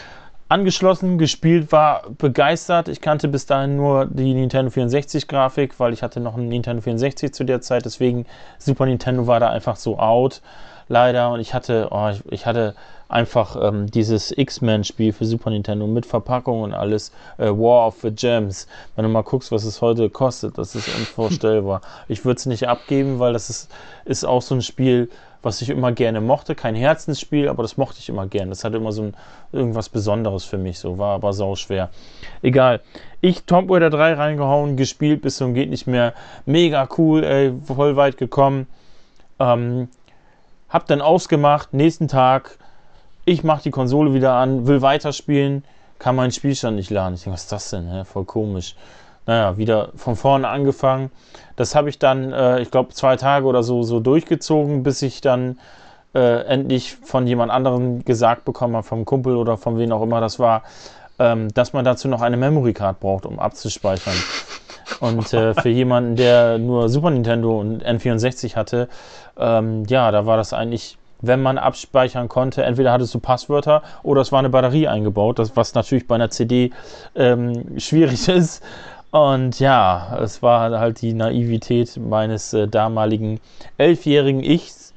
angeschlossen, gespielt, war begeistert. Ich kannte bis dahin nur die Nintendo vierundsechzig Grafik, weil ich hatte noch einen Nintendo vierundsechzig zu der Zeit, deswegen Super Nintendo war da einfach so out, leider. Und ich hatte, oh, ich, ich hatte einfach ähm, dieses X-Men-Spiel für Super Nintendo mit Verpackung und alles, äh, War of the Gems. Wenn du mal guckst, was es heute kostet, das ist unvorstellbar. Ich würde es nicht abgeben, weil das ist, ist auch so ein Spiel, was ich immer gerne mochte. Kein Herzensspiel, aber das mochte ich immer gerne. Das hatte immer so ein, irgendwas Besonderes für mich, so war aber sauschwer. Egal. Ich Tomb Raider drei reingehauen, gespielt bis zum geht nicht mehr. Mega cool, ey, voll weit gekommen. Ähm, hab dann ausgemacht, nächsten Tag, ich mach die Konsole wieder an, will weiterspielen, kann meinen Spielstand nicht laden. Ich denke, was ist das denn? Hä? Voll komisch. Naja, wieder von vorne angefangen. Das habe ich dann, äh, ich glaube, zwei Tage oder so, so durchgezogen, bis ich dann äh, endlich von jemand anderem gesagt bekommen habe, vom Kumpel oder von wem auch immer das war, ähm, dass man dazu noch eine Memory Card braucht, um abzuspeichern. Und äh, für jemanden, der nur Super Nintendo und N vierundsechzig hatte, ähm, ja, da war das eigentlich, wenn man abspeichern konnte, entweder hattest du Passwörter oder es war eine Batterie eingebaut, das, was natürlich bei einer C D ähm, schwierig ist. Und ja, es war halt die Naivität meines äh, damaligen elfjährigen Ichs.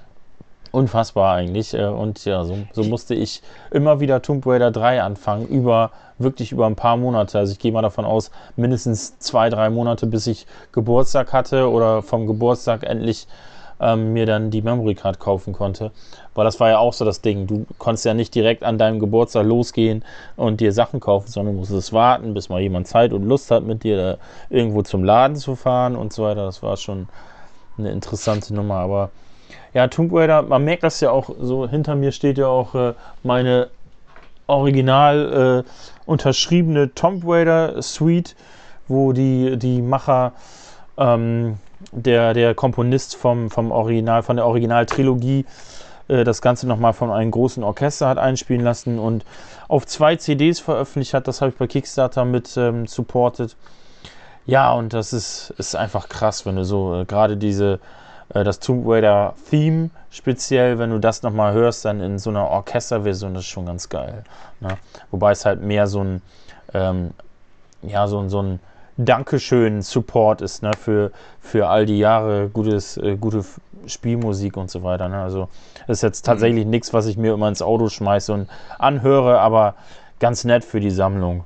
Unfassbar eigentlich. Äh, und ja, so, so musste ich immer wieder Tomb Raider drei anfangen, über wirklich über ein paar Monate. Also ich gehe mal davon aus, mindestens zwei, drei Monate, bis ich Geburtstag hatte oder vom Geburtstag endlich ähm, mir dann die Memory Card kaufen konnte. Weil das war ja auch so das Ding. Du konntest ja nicht direkt an deinem Geburtstag losgehen und dir Sachen kaufen, sondern musstest warten, bis mal jemand Zeit und Lust hat, mit dir da irgendwo zum Laden zu fahren und so weiter. Das war schon eine interessante Nummer. Aber ja, Tomb Raider, man merkt das ja auch so, hinter mir steht ja auch äh, meine original äh, unterschriebene Tomb Raider Suite, wo die, die Macher, ähm, der, der Komponist vom, vom Original, von der Originaltrilogie, äh, das Ganze nochmal von einem großen Orchester hat einspielen lassen und auf zwei C Ds veröffentlicht hat. Das habe ich bei Kickstarter mit ähm, supported. Ja, und das ist, ist einfach krass, wenn du so äh, gerade diese das Tomb Raider Theme speziell, wenn du das nochmal hörst, dann in so einer Orchesterversion, das ist schon ganz geil. Ne? Wobei es halt mehr so ein, ähm, ja, so, so ein Dankeschön-Support ist, ne? für, für all die Jahre gutes, äh, gute Spielmusik und so weiter. Ne? Also das ist jetzt tatsächlich mhm. nichts, was ich mir immer ins Auto schmeiße und anhöre, aber ganz nett für die Sammlung.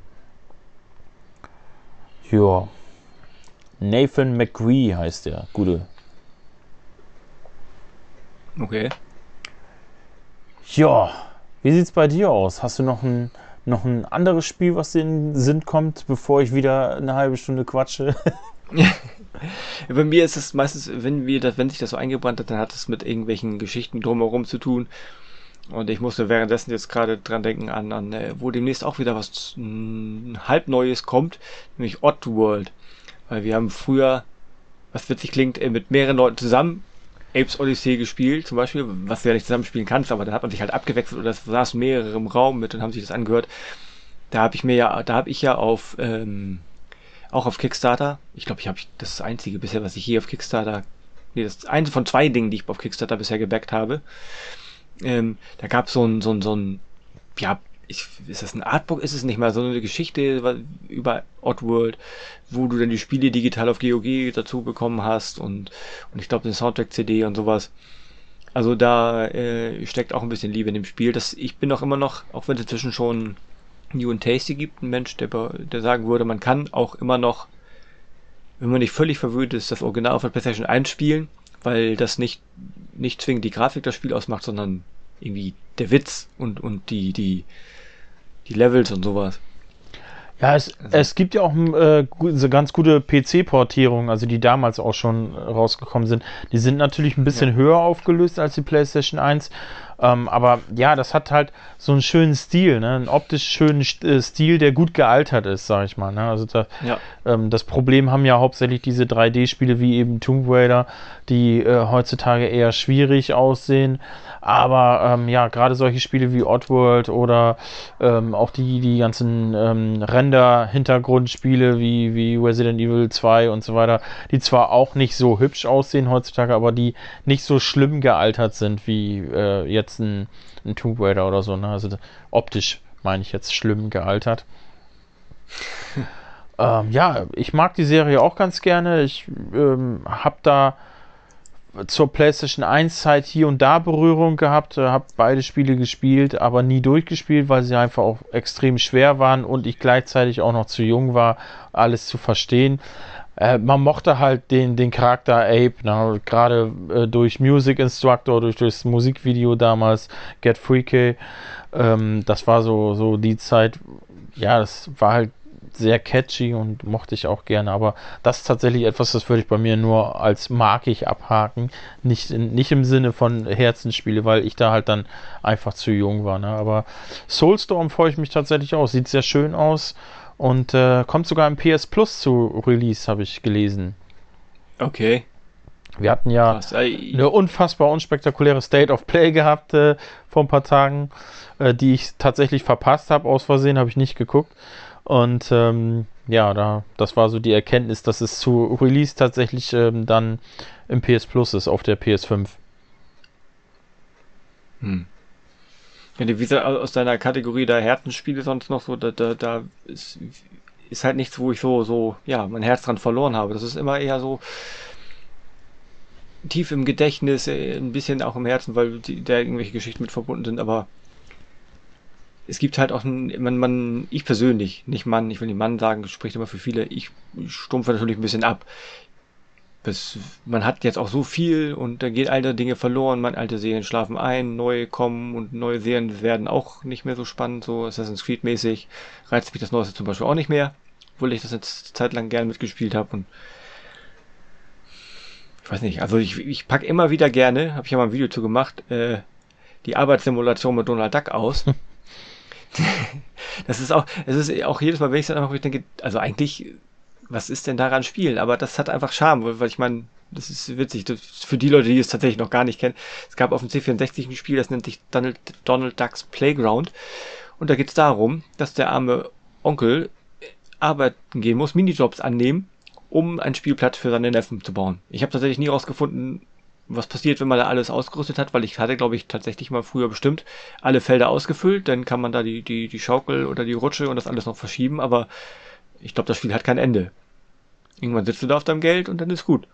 Ja. Nathan McCree heißt der, gute. Okay. Ja, wie sieht's bei dir aus? Hast du noch ein, noch ein anderes Spiel, was dir in den Sinn kommt, bevor ich wieder eine halbe Stunde quatsche? Bei mir ist es meistens, wenn wir das, wenn sich das so eingebrannt hat, dann hat es mit irgendwelchen Geschichten drumherum zu tun. Und ich musste währenddessen jetzt gerade dran denken an, an wo demnächst auch wieder was mh, halb Neues kommt, nämlich Oddworld. Weil wir haben früher, was witzig klingt, mit mehreren Leuten zusammen Apes Odyssey gespielt, zum Beispiel, was du ja nicht zusammenspielen kannst, aber da hat man sich halt abgewechselt oder es saßen mehrere im Raum mit und haben sich das angehört. Da habe ich mir ja, da habe ich ja auf, ähm, auch auf Kickstarter, ich glaube, ich habe das einzige bisher, was ich hier auf Kickstarter, nee, das ist eins von zwei Dingen, die ich auf Kickstarter bisher gebackt habe. Ähm, da gab es so ein, so ein, so ein, ja, ich, ist das ein Artbook? Ist es nicht mal so eine Geschichte über Oddworld, wo du dann die Spiele digital auf G O G dazu bekommen hast und, und ich glaube eine Soundtrack-C D und sowas. Also da äh, steckt auch ein bisschen Liebe in dem Spiel. Das, ich bin auch immer noch, auch wenn es inzwischen schon New and Tasty gibt, ein Mensch, der, der sagen würde, man kann auch immer noch, wenn man nicht völlig verwöhnt ist, das Original auf der PlayStation eins spielen, weil das nicht, nicht zwingend die Grafik das Spiel ausmacht, sondern irgendwie der Witz und, und die, die, die Levels und sowas. Ja, es, also. es gibt ja auch äh, so ganz gute P C-Portierungen, also die damals auch schon rausgekommen sind. Die sind natürlich ein bisschen ja. höher aufgelöst als die PlayStation eins. Ähm, aber ja, das hat halt so einen schönen Stil, ne? Einen optisch schönen äh, Stil, der gut gealtert ist, sag ich mal. Ne? Also da, ja. ähm, das Problem haben ja hauptsächlich diese drei D-Spiele wie eben Tomb Raider, die äh, heutzutage eher schwierig aussehen. Aber ähm, ja, gerade solche Spiele wie Oddworld oder ähm, auch die, die ganzen ähm, Render-Hintergrundspiele wie, wie Resident Evil zwei und so weiter, die zwar auch nicht so hübsch aussehen heutzutage, aber die nicht so schlimm gealtert sind wie äh, jetzt ein, ein Tomb Raider oder so. Ne? Also optisch meine ich jetzt, schlimm gealtert. ähm, ja, ich mag die Serie auch ganz gerne. Ich ähm, habe da zur PlayStation eins Zeit hier und da Berührung gehabt, äh, habe beide Spiele gespielt, aber nie durchgespielt, weil sie einfach auch extrem schwer waren und ich gleichzeitig auch noch zu jung war, alles zu verstehen. Äh, man mochte halt den, den Charakter Abe, ne? Gerade äh, durch Music Instructor, durch das Musikvideo damals, Get Freaky, ähm, das war so, so die Zeit, ja, das war halt sehr catchy und mochte ich auch gerne, aber das ist tatsächlich etwas, das würde ich bei mir nur als mag ich abhaken, nicht, in, nicht im Sinne von Herzensspiele, weil ich da halt dann einfach zu jung war, ne? Aber Soulstorm freue ich mich tatsächlich auch, sieht sehr schön aus und äh, kommt sogar im P S Plus zu Release, habe ich gelesen. Okay. Wir hatten ja Krass. Ey, eine unfassbar unspektakuläre State of Play gehabt äh, vor ein paar Tagen, äh, die ich tatsächlich verpasst habe, aus Versehen, habe ich nicht geguckt. Und ähm, ja, da, das war so die Erkenntnis, dass es zu Release tatsächlich ähm, dann im P S Plus ist, auf der P S fünf. Hm. Wenn du wieder aus deiner Kategorie der Herzensspiele sonst noch so, da, da, da ist, ist halt nichts, wo ich so, so, ja, mein Herz dran verloren habe. Das ist immer eher so tief im Gedächtnis, äh, ein bisschen auch im Herzen, weil die, da irgendwelche Geschichten mit verbunden sind, aber es gibt halt auch, ein, man, man, ich persönlich, nicht Mann, ich will nicht Mann sagen, das spricht immer für viele, ich stumpfe natürlich ein bisschen ab. Das, man hat jetzt auch so viel und da geht alte Dinge verloren, man alte Serien schlafen ein, neue kommen und neue Serien werden auch nicht mehr so spannend, so Assassin's Creed mäßig, reizt mich das Neueste zum Beispiel auch nicht mehr, obwohl ich das jetzt zeitlang gern mitgespielt habe und ich weiß nicht, also ich, ich packe immer wieder gerne, habe ich ja mal ein Video zu gemacht, äh, die Arbeitssimulation mit Donald Duck aus. Das ist auch, es ist auch jedes Mal, wenn ich dann einfach denke, also eigentlich, was ist denn daran Spielen? Aber das hat einfach Charme, weil, weil ich meine, das ist witzig, das ist für die Leute, die es tatsächlich noch gar nicht kennen. Es gab auf dem C vierundsechzig ein Spiel, das nennt sich Donald, Donald Ducks Playground. Und da geht es darum, dass der arme Onkel arbeiten gehen muss, Minijobs annehmen, um einen Spielplatz für seine Neffen zu bauen. Ich habe tatsächlich nie rausgefunden, was passiert, wenn man da alles ausgerüstet hat, weil ich hatte, glaube ich, tatsächlich mal früher bestimmt alle Felder ausgefüllt, dann kann man da die, die, die Schaukel oder die Rutsche und das alles noch verschieben, aber ich glaube, das Spiel hat kein Ende. Irgendwann sitzt du da auf deinem Geld und dann ist gut.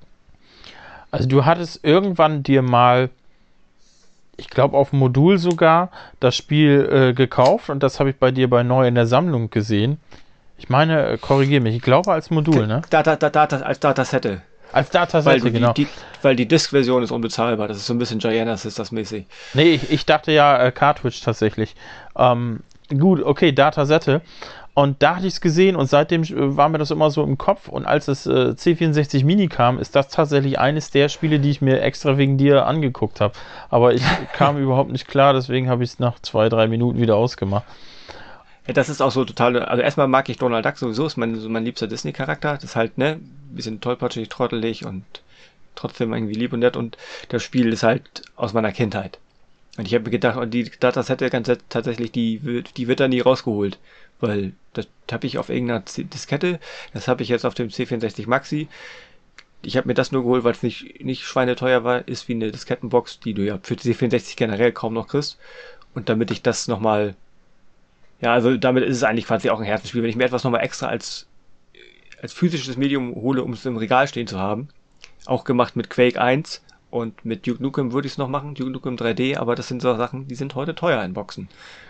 Also du hattest irgendwann dir mal, ich glaube auf Modul sogar, das Spiel äh, gekauft und das habe ich bei dir bei neu in der Sammlung gesehen. Ich meine, äh, korrigiere mich, ich glaube als Modul, ne? Data, Data, Data, als Datasette. Als Datasette, weil genau. Die, die, weil die Disk-Version ist unbezahlbar. Das ist so ein bisschen Giannis ist das mäßig. Nee, ich, ich dachte ja äh, Cartridge tatsächlich. Ähm, gut, okay, Datasette. Und da hatte ich es gesehen und seitdem äh, war mir das immer so im Kopf. Und als das äh, C vierundsechzig Mini kam, ist das tatsächlich eines der Spiele, die ich mir extra wegen dir angeguckt habe. Aber ich kam überhaupt nicht klar, deswegen habe ich es nach zwei, drei Minuten wieder ausgemacht. Ja, das ist auch so total, also erstmal mag ich Donald Duck sowieso, ist mein, so mein liebster Disney-Charakter. Das ist halt, ne, ein bisschen tollpatschig, trottelig und trotzdem irgendwie lieb und nett und das Spiel ist halt aus meiner Kindheit. Und ich habe mir gedacht, und die Datasette ganz tatsächlich, die wird, die wird da nie rausgeholt. Weil das habe ich auf irgendeiner Diskette, das habe ich jetzt auf dem C vierundsechzig Maxi. Ich habe mir das nur geholt, weil es nicht, nicht schweineteuer war, ist wie eine Diskettenbox, die du ja für C vierundsechzig generell kaum noch kriegst. Und damit ich das nochmal, ja, also damit ist es eigentlich quasi auch ein Herzensspiel. Wenn ich mir etwas nochmal extra als, als physisches Medium hole, um es im Regal stehen zu haben, auch gemacht mit Quake eins und mit Duke Nukem würde ich es noch machen, Duke Nukem drei D, aber das sind so Sachen, die sind heute teuer in Boxen.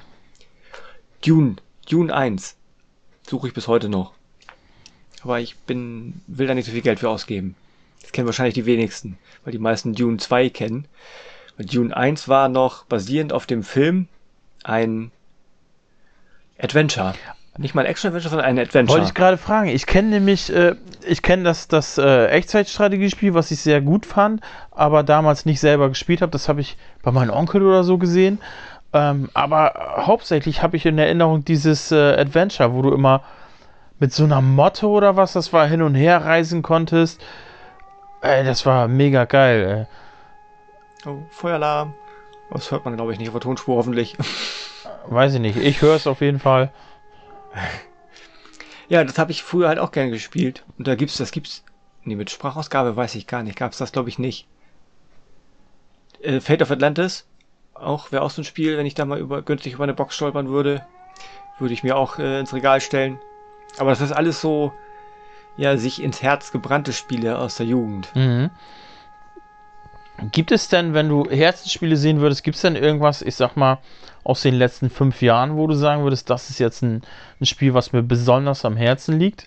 Dune. Dune eins suche ich bis heute noch. Aber ich bin, will da nicht so viel Geld für ausgeben. Das kennen wahrscheinlich die wenigsten, weil die meisten Dune zwei kennen. Weil Dune eins war noch basierend auf dem Film ein Adventure. Nicht mal ein Action-Adventure, sondern ein Adventure. Wollte ich gerade fragen. Ich kenne nämlich, äh, ich kenne das, das äh, Echtzeitstrategiespiel, was ich sehr gut fand, aber damals nicht selber gespielt habe. Das habe ich bei meinem Onkel oder so gesehen. Ähm, aber hauptsächlich habe ich in Erinnerung dieses äh, Adventure, wo du immer mit so einer Motte oder was das war, hin und her reisen konntest. Ey, das war mega geil. Ey. Oh, Feueralarm. Das hört man, glaube ich, nicht auf der Tonspur, hoffentlich. Weiß ich nicht. Ich höre es auf jeden Fall. Ja, das habe ich früher halt auch gerne gespielt. Und da gibt's, das gibt's, nee, mit Sprachausgabe weiß ich gar nicht. Gab's das, glaube ich, nicht. Äh, Fate of Atlantis auch, wäre auch so ein Spiel, wenn ich da mal über, günstig über eine Box stolpern würde, würde ich mir auch äh, ins Regal stellen. Aber das ist alles so, ja, sich ins Herz gebrannte Spiele aus der Jugend. Mhm. Gibt es denn, wenn du Herzensspiele sehen würdest, gibt es denn irgendwas, ich sag mal, aus den letzten fünf Jahren, wo du sagen würdest, das ist jetzt ein, ein Spiel, was mir besonders am Herzen liegt?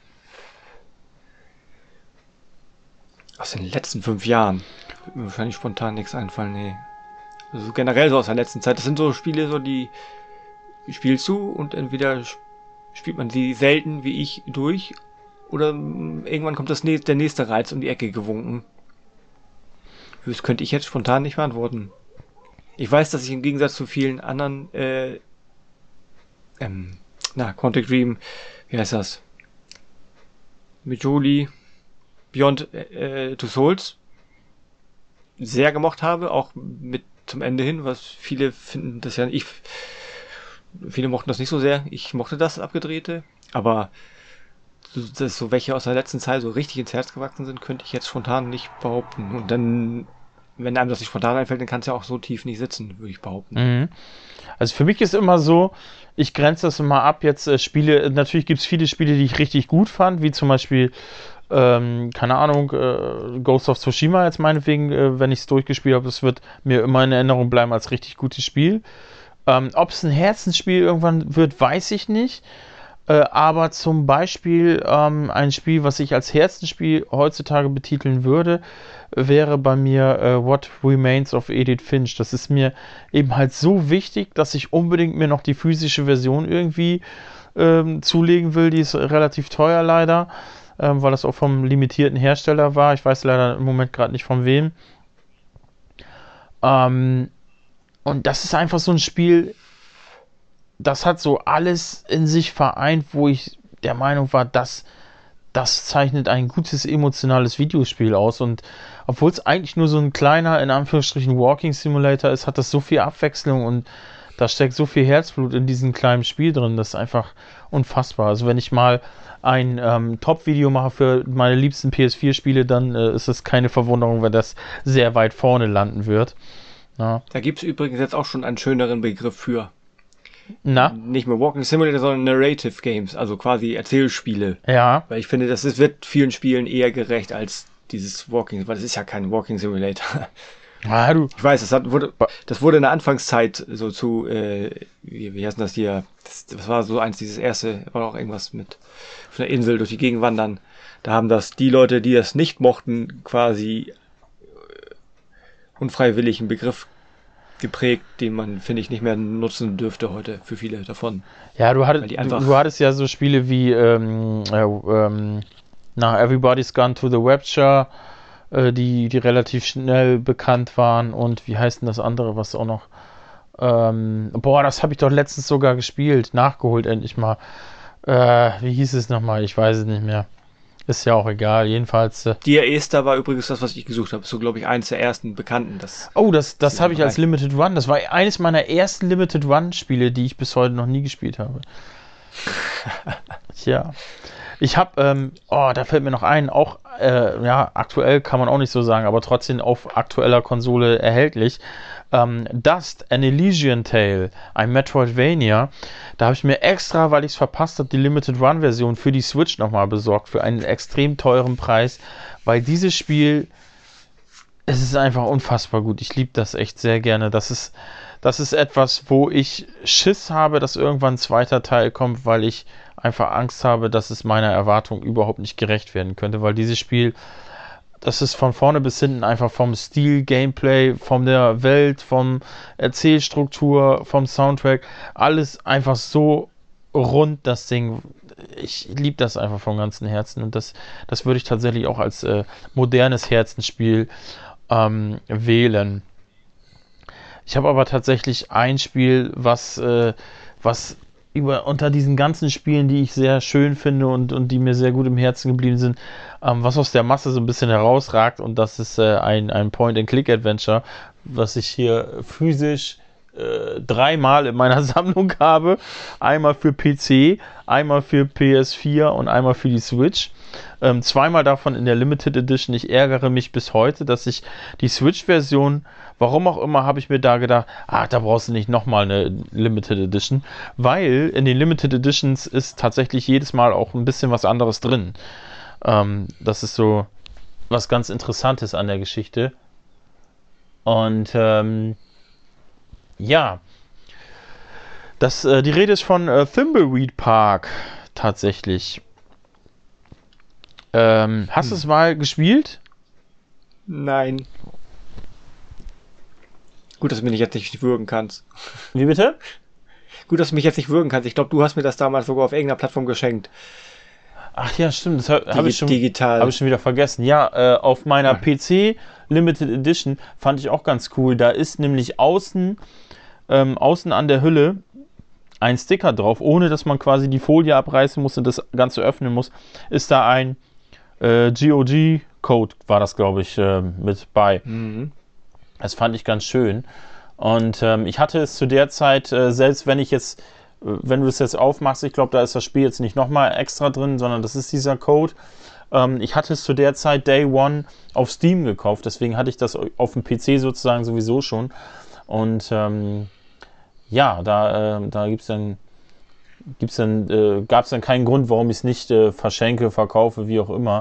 Aus den letzten fünf Jahren? Wird mir wahrscheinlich spontan nichts einfallen, nee. Also generell so aus der letzten Zeit. Das sind so Spiele, so die spielst du und entweder spielt man sie selten wie ich durch oder irgendwann kommt das nächste, der nächste Reiz um die Ecke gewunken. Das könnte ich jetzt spontan nicht beantworten. Ich weiß, dass ich im Gegensatz zu vielen anderen, äh, ähm, na, Quantic Dream, wie heißt das? Mit Jolie, Beyond äh, Two Souls sehr gemocht habe, auch mit zum Ende hin, was viele finden das ja, ich, viele mochten das nicht so sehr, ich mochte das Abgedrehte, aber dass so welche aus der letzten Zeit so richtig ins Herz gewachsen sind, könnte ich jetzt spontan nicht behaupten. Und dann, wenn einem das nicht spontan einfällt, dann kann es ja auch so tief nicht sitzen, würde ich behaupten. Mhm. Also für mich ist immer so, ich grenze das immer ab, jetzt äh, Spiele, natürlich gibt es viele Spiele, die ich richtig gut fand, wie zum Beispiel, ähm, keine Ahnung, äh, Ghost of Tsushima jetzt meinetwegen, äh, wenn ich es durchgespielt habe, das wird mir immer in Erinnerung bleiben als richtig gutes Spiel. Ähm, ob es ein Herzensspiel irgendwann wird, weiß ich nicht. Äh, aber zum Beispiel ähm, ein Spiel, was ich als Herzensspiel heutzutage betiteln würde, wäre bei mir äh, What Remains of Edith Finch. Das ist mir eben halt so wichtig, dass ich unbedingt mir noch die physische Version irgendwie ähm, zulegen will. Die ist relativ teuer leider, ähm, weil das auch vom limitierten Hersteller war. Ich weiß leider im Moment gerade nicht von wem. Ähm, und das ist einfach so ein Spiel, das hat so alles in sich vereint, wo ich der Meinung war, dass das zeichnet ein gutes emotionales Videospiel aus. Und obwohl es eigentlich nur so ein kleiner, in Anführungsstrichen, Walking Simulator ist, hat das so viel Abwechslung und da steckt so viel Herzblut in diesem kleinen Spiel drin. Das ist einfach unfassbar. Also wenn ich mal ein ähm, Top-Video mache für meine liebsten P S vier Spiele, dann äh, ist es keine Verwunderung, wenn das sehr weit vorne landen wird. Ja. Da gibt es übrigens jetzt auch schon einen schöneren Begriff für. Na? Nicht mehr Walking Simulator, sondern Narrative Games, also quasi Erzählspiele. Ja. Weil ich finde, das ist, wird vielen Spielen eher gerecht als dieses Walking, weil das ist ja kein Walking Simulator. Ah, du. Ich weiß, das, hat, wurde, das wurde in der Anfangszeit so zu, äh, wie, wie heißt das hier, das, das war so eins, dieses erste, war auch irgendwas mit von der Insel durch die Gegend wandern. Da haben das die Leute, die das nicht mochten, quasi äh, unfreiwillig einen Begriff geprägt, den man, finde ich, nicht mehr nutzen dürfte heute für viele davon. Ja, du hattest, du, du hattest ja so Spiele wie ähm, äh, ähm, na, Everybody's Gone to the Rapture, äh, die, die relativ schnell bekannt waren und wie heißt denn das andere, was auch noch ähm, boah, das habe ich doch letztens sogar gespielt, nachgeholt endlich mal. Äh, wie hieß es nochmal? Ich weiß es nicht mehr. Ist ja auch egal, jedenfalls. Äh Dear Esther war übrigens das, was ich gesucht habe. So, glaube ich, eins der ersten Bekannten. Das oh, das, das habe ich als Limited Run. Das war eines meiner ersten Limited Run-Spiele, die ich bis heute noch nie gespielt habe. Tja. Ich habe, ähm, oh, da fällt mir noch ein, auch, äh, ja, aktuell kann man auch nicht so sagen, aber trotzdem auf aktueller Konsole erhältlich. Ähm, Dust, an Elysian Tale, ein Metroidvania. Da habe ich mir extra, weil ich es verpasst habe, die Limited Run Version für die Switch nochmal besorgt, für einen extrem teuren Preis, weil dieses Spiel, es ist einfach unfassbar gut. Ich liebe das echt sehr gerne. Das ist, das ist etwas, wo ich Schiss habe, dass irgendwann ein zweiter Teil kommt, weil ich einfach Angst habe, dass es meiner Erwartung überhaupt nicht gerecht werden könnte, weil dieses Spiel, das ist von vorne bis hinten einfach vom Stil, Gameplay, von der Welt, vom Erzählstruktur, vom Soundtrack, alles einfach so rund, das Ding. Ich liebe das einfach vom ganzen Herzen und das, das würde ich tatsächlich auch als äh, modernes Herzensspiel ähm, wählen. Ich habe aber tatsächlich ein Spiel, was, äh, was über, unter diesen ganzen Spielen, die ich sehr schön finde und, und die mir sehr gut im Herzen geblieben sind, ähm, was aus der Masse so ein bisschen herausragt, und das ist äh, ein, ein Point-and-Click-Adventure, was ich hier physisch äh, dreimal in meiner Sammlung habe. Einmal für P C, einmal für P S vier und einmal für die Switch. Ähm, zweimal davon in der Limited Edition. Ich ärgere mich bis heute, dass ich die Switch-Version, warum auch immer, habe ich mir da gedacht, ach, da brauchst du nicht nochmal eine Limited Edition, weil in den Limited Editions ist tatsächlich jedes Mal auch ein bisschen was anderes drin. Ähm, das ist so was ganz Interessantes an der Geschichte. Und ähm, ja, das, äh, die Rede ist von äh, Thimbleweed Park tatsächlich. Ähm, hast du Hm. es mal gespielt? Nein. Gut, dass du mich jetzt nicht würgen kannst. Wie bitte? Gut, dass du mich jetzt nicht würgen kannst. Ich glaube, du hast mir das damals sogar auf irgendeiner Plattform geschenkt. Ach ja, stimmt, das habe hab Digi- ich, schon- digital. hab ich schon wieder vergessen. Ja, äh, auf meiner Ah. P C Limited Edition fand ich auch ganz cool. Da ist nämlich außen, ähm, außen an der Hülle ein Sticker drauf, ohne dass man quasi die Folie abreißen muss und das Ganze öffnen muss, ist da ein äh, G O G-Code, war das, glaube ich, äh, mit bei. Mhm. Das fand ich ganz schön. Und ähm, ich hatte es zu der Zeit, äh, selbst wenn ich jetzt, äh, wenn du es jetzt aufmachst, ich glaube, da ist das Spiel jetzt nicht nochmal extra drin, sondern das ist dieser Code. Ähm, ich hatte es zu der Zeit Day One auf Steam gekauft, deswegen hatte ich das auf dem P C sozusagen sowieso schon. Und ähm, ja, da, äh, da gibt's dann, gibt's dann, äh, gab es dann keinen Grund, warum ich es nicht äh, verschenke, verkaufe, wie auch immer.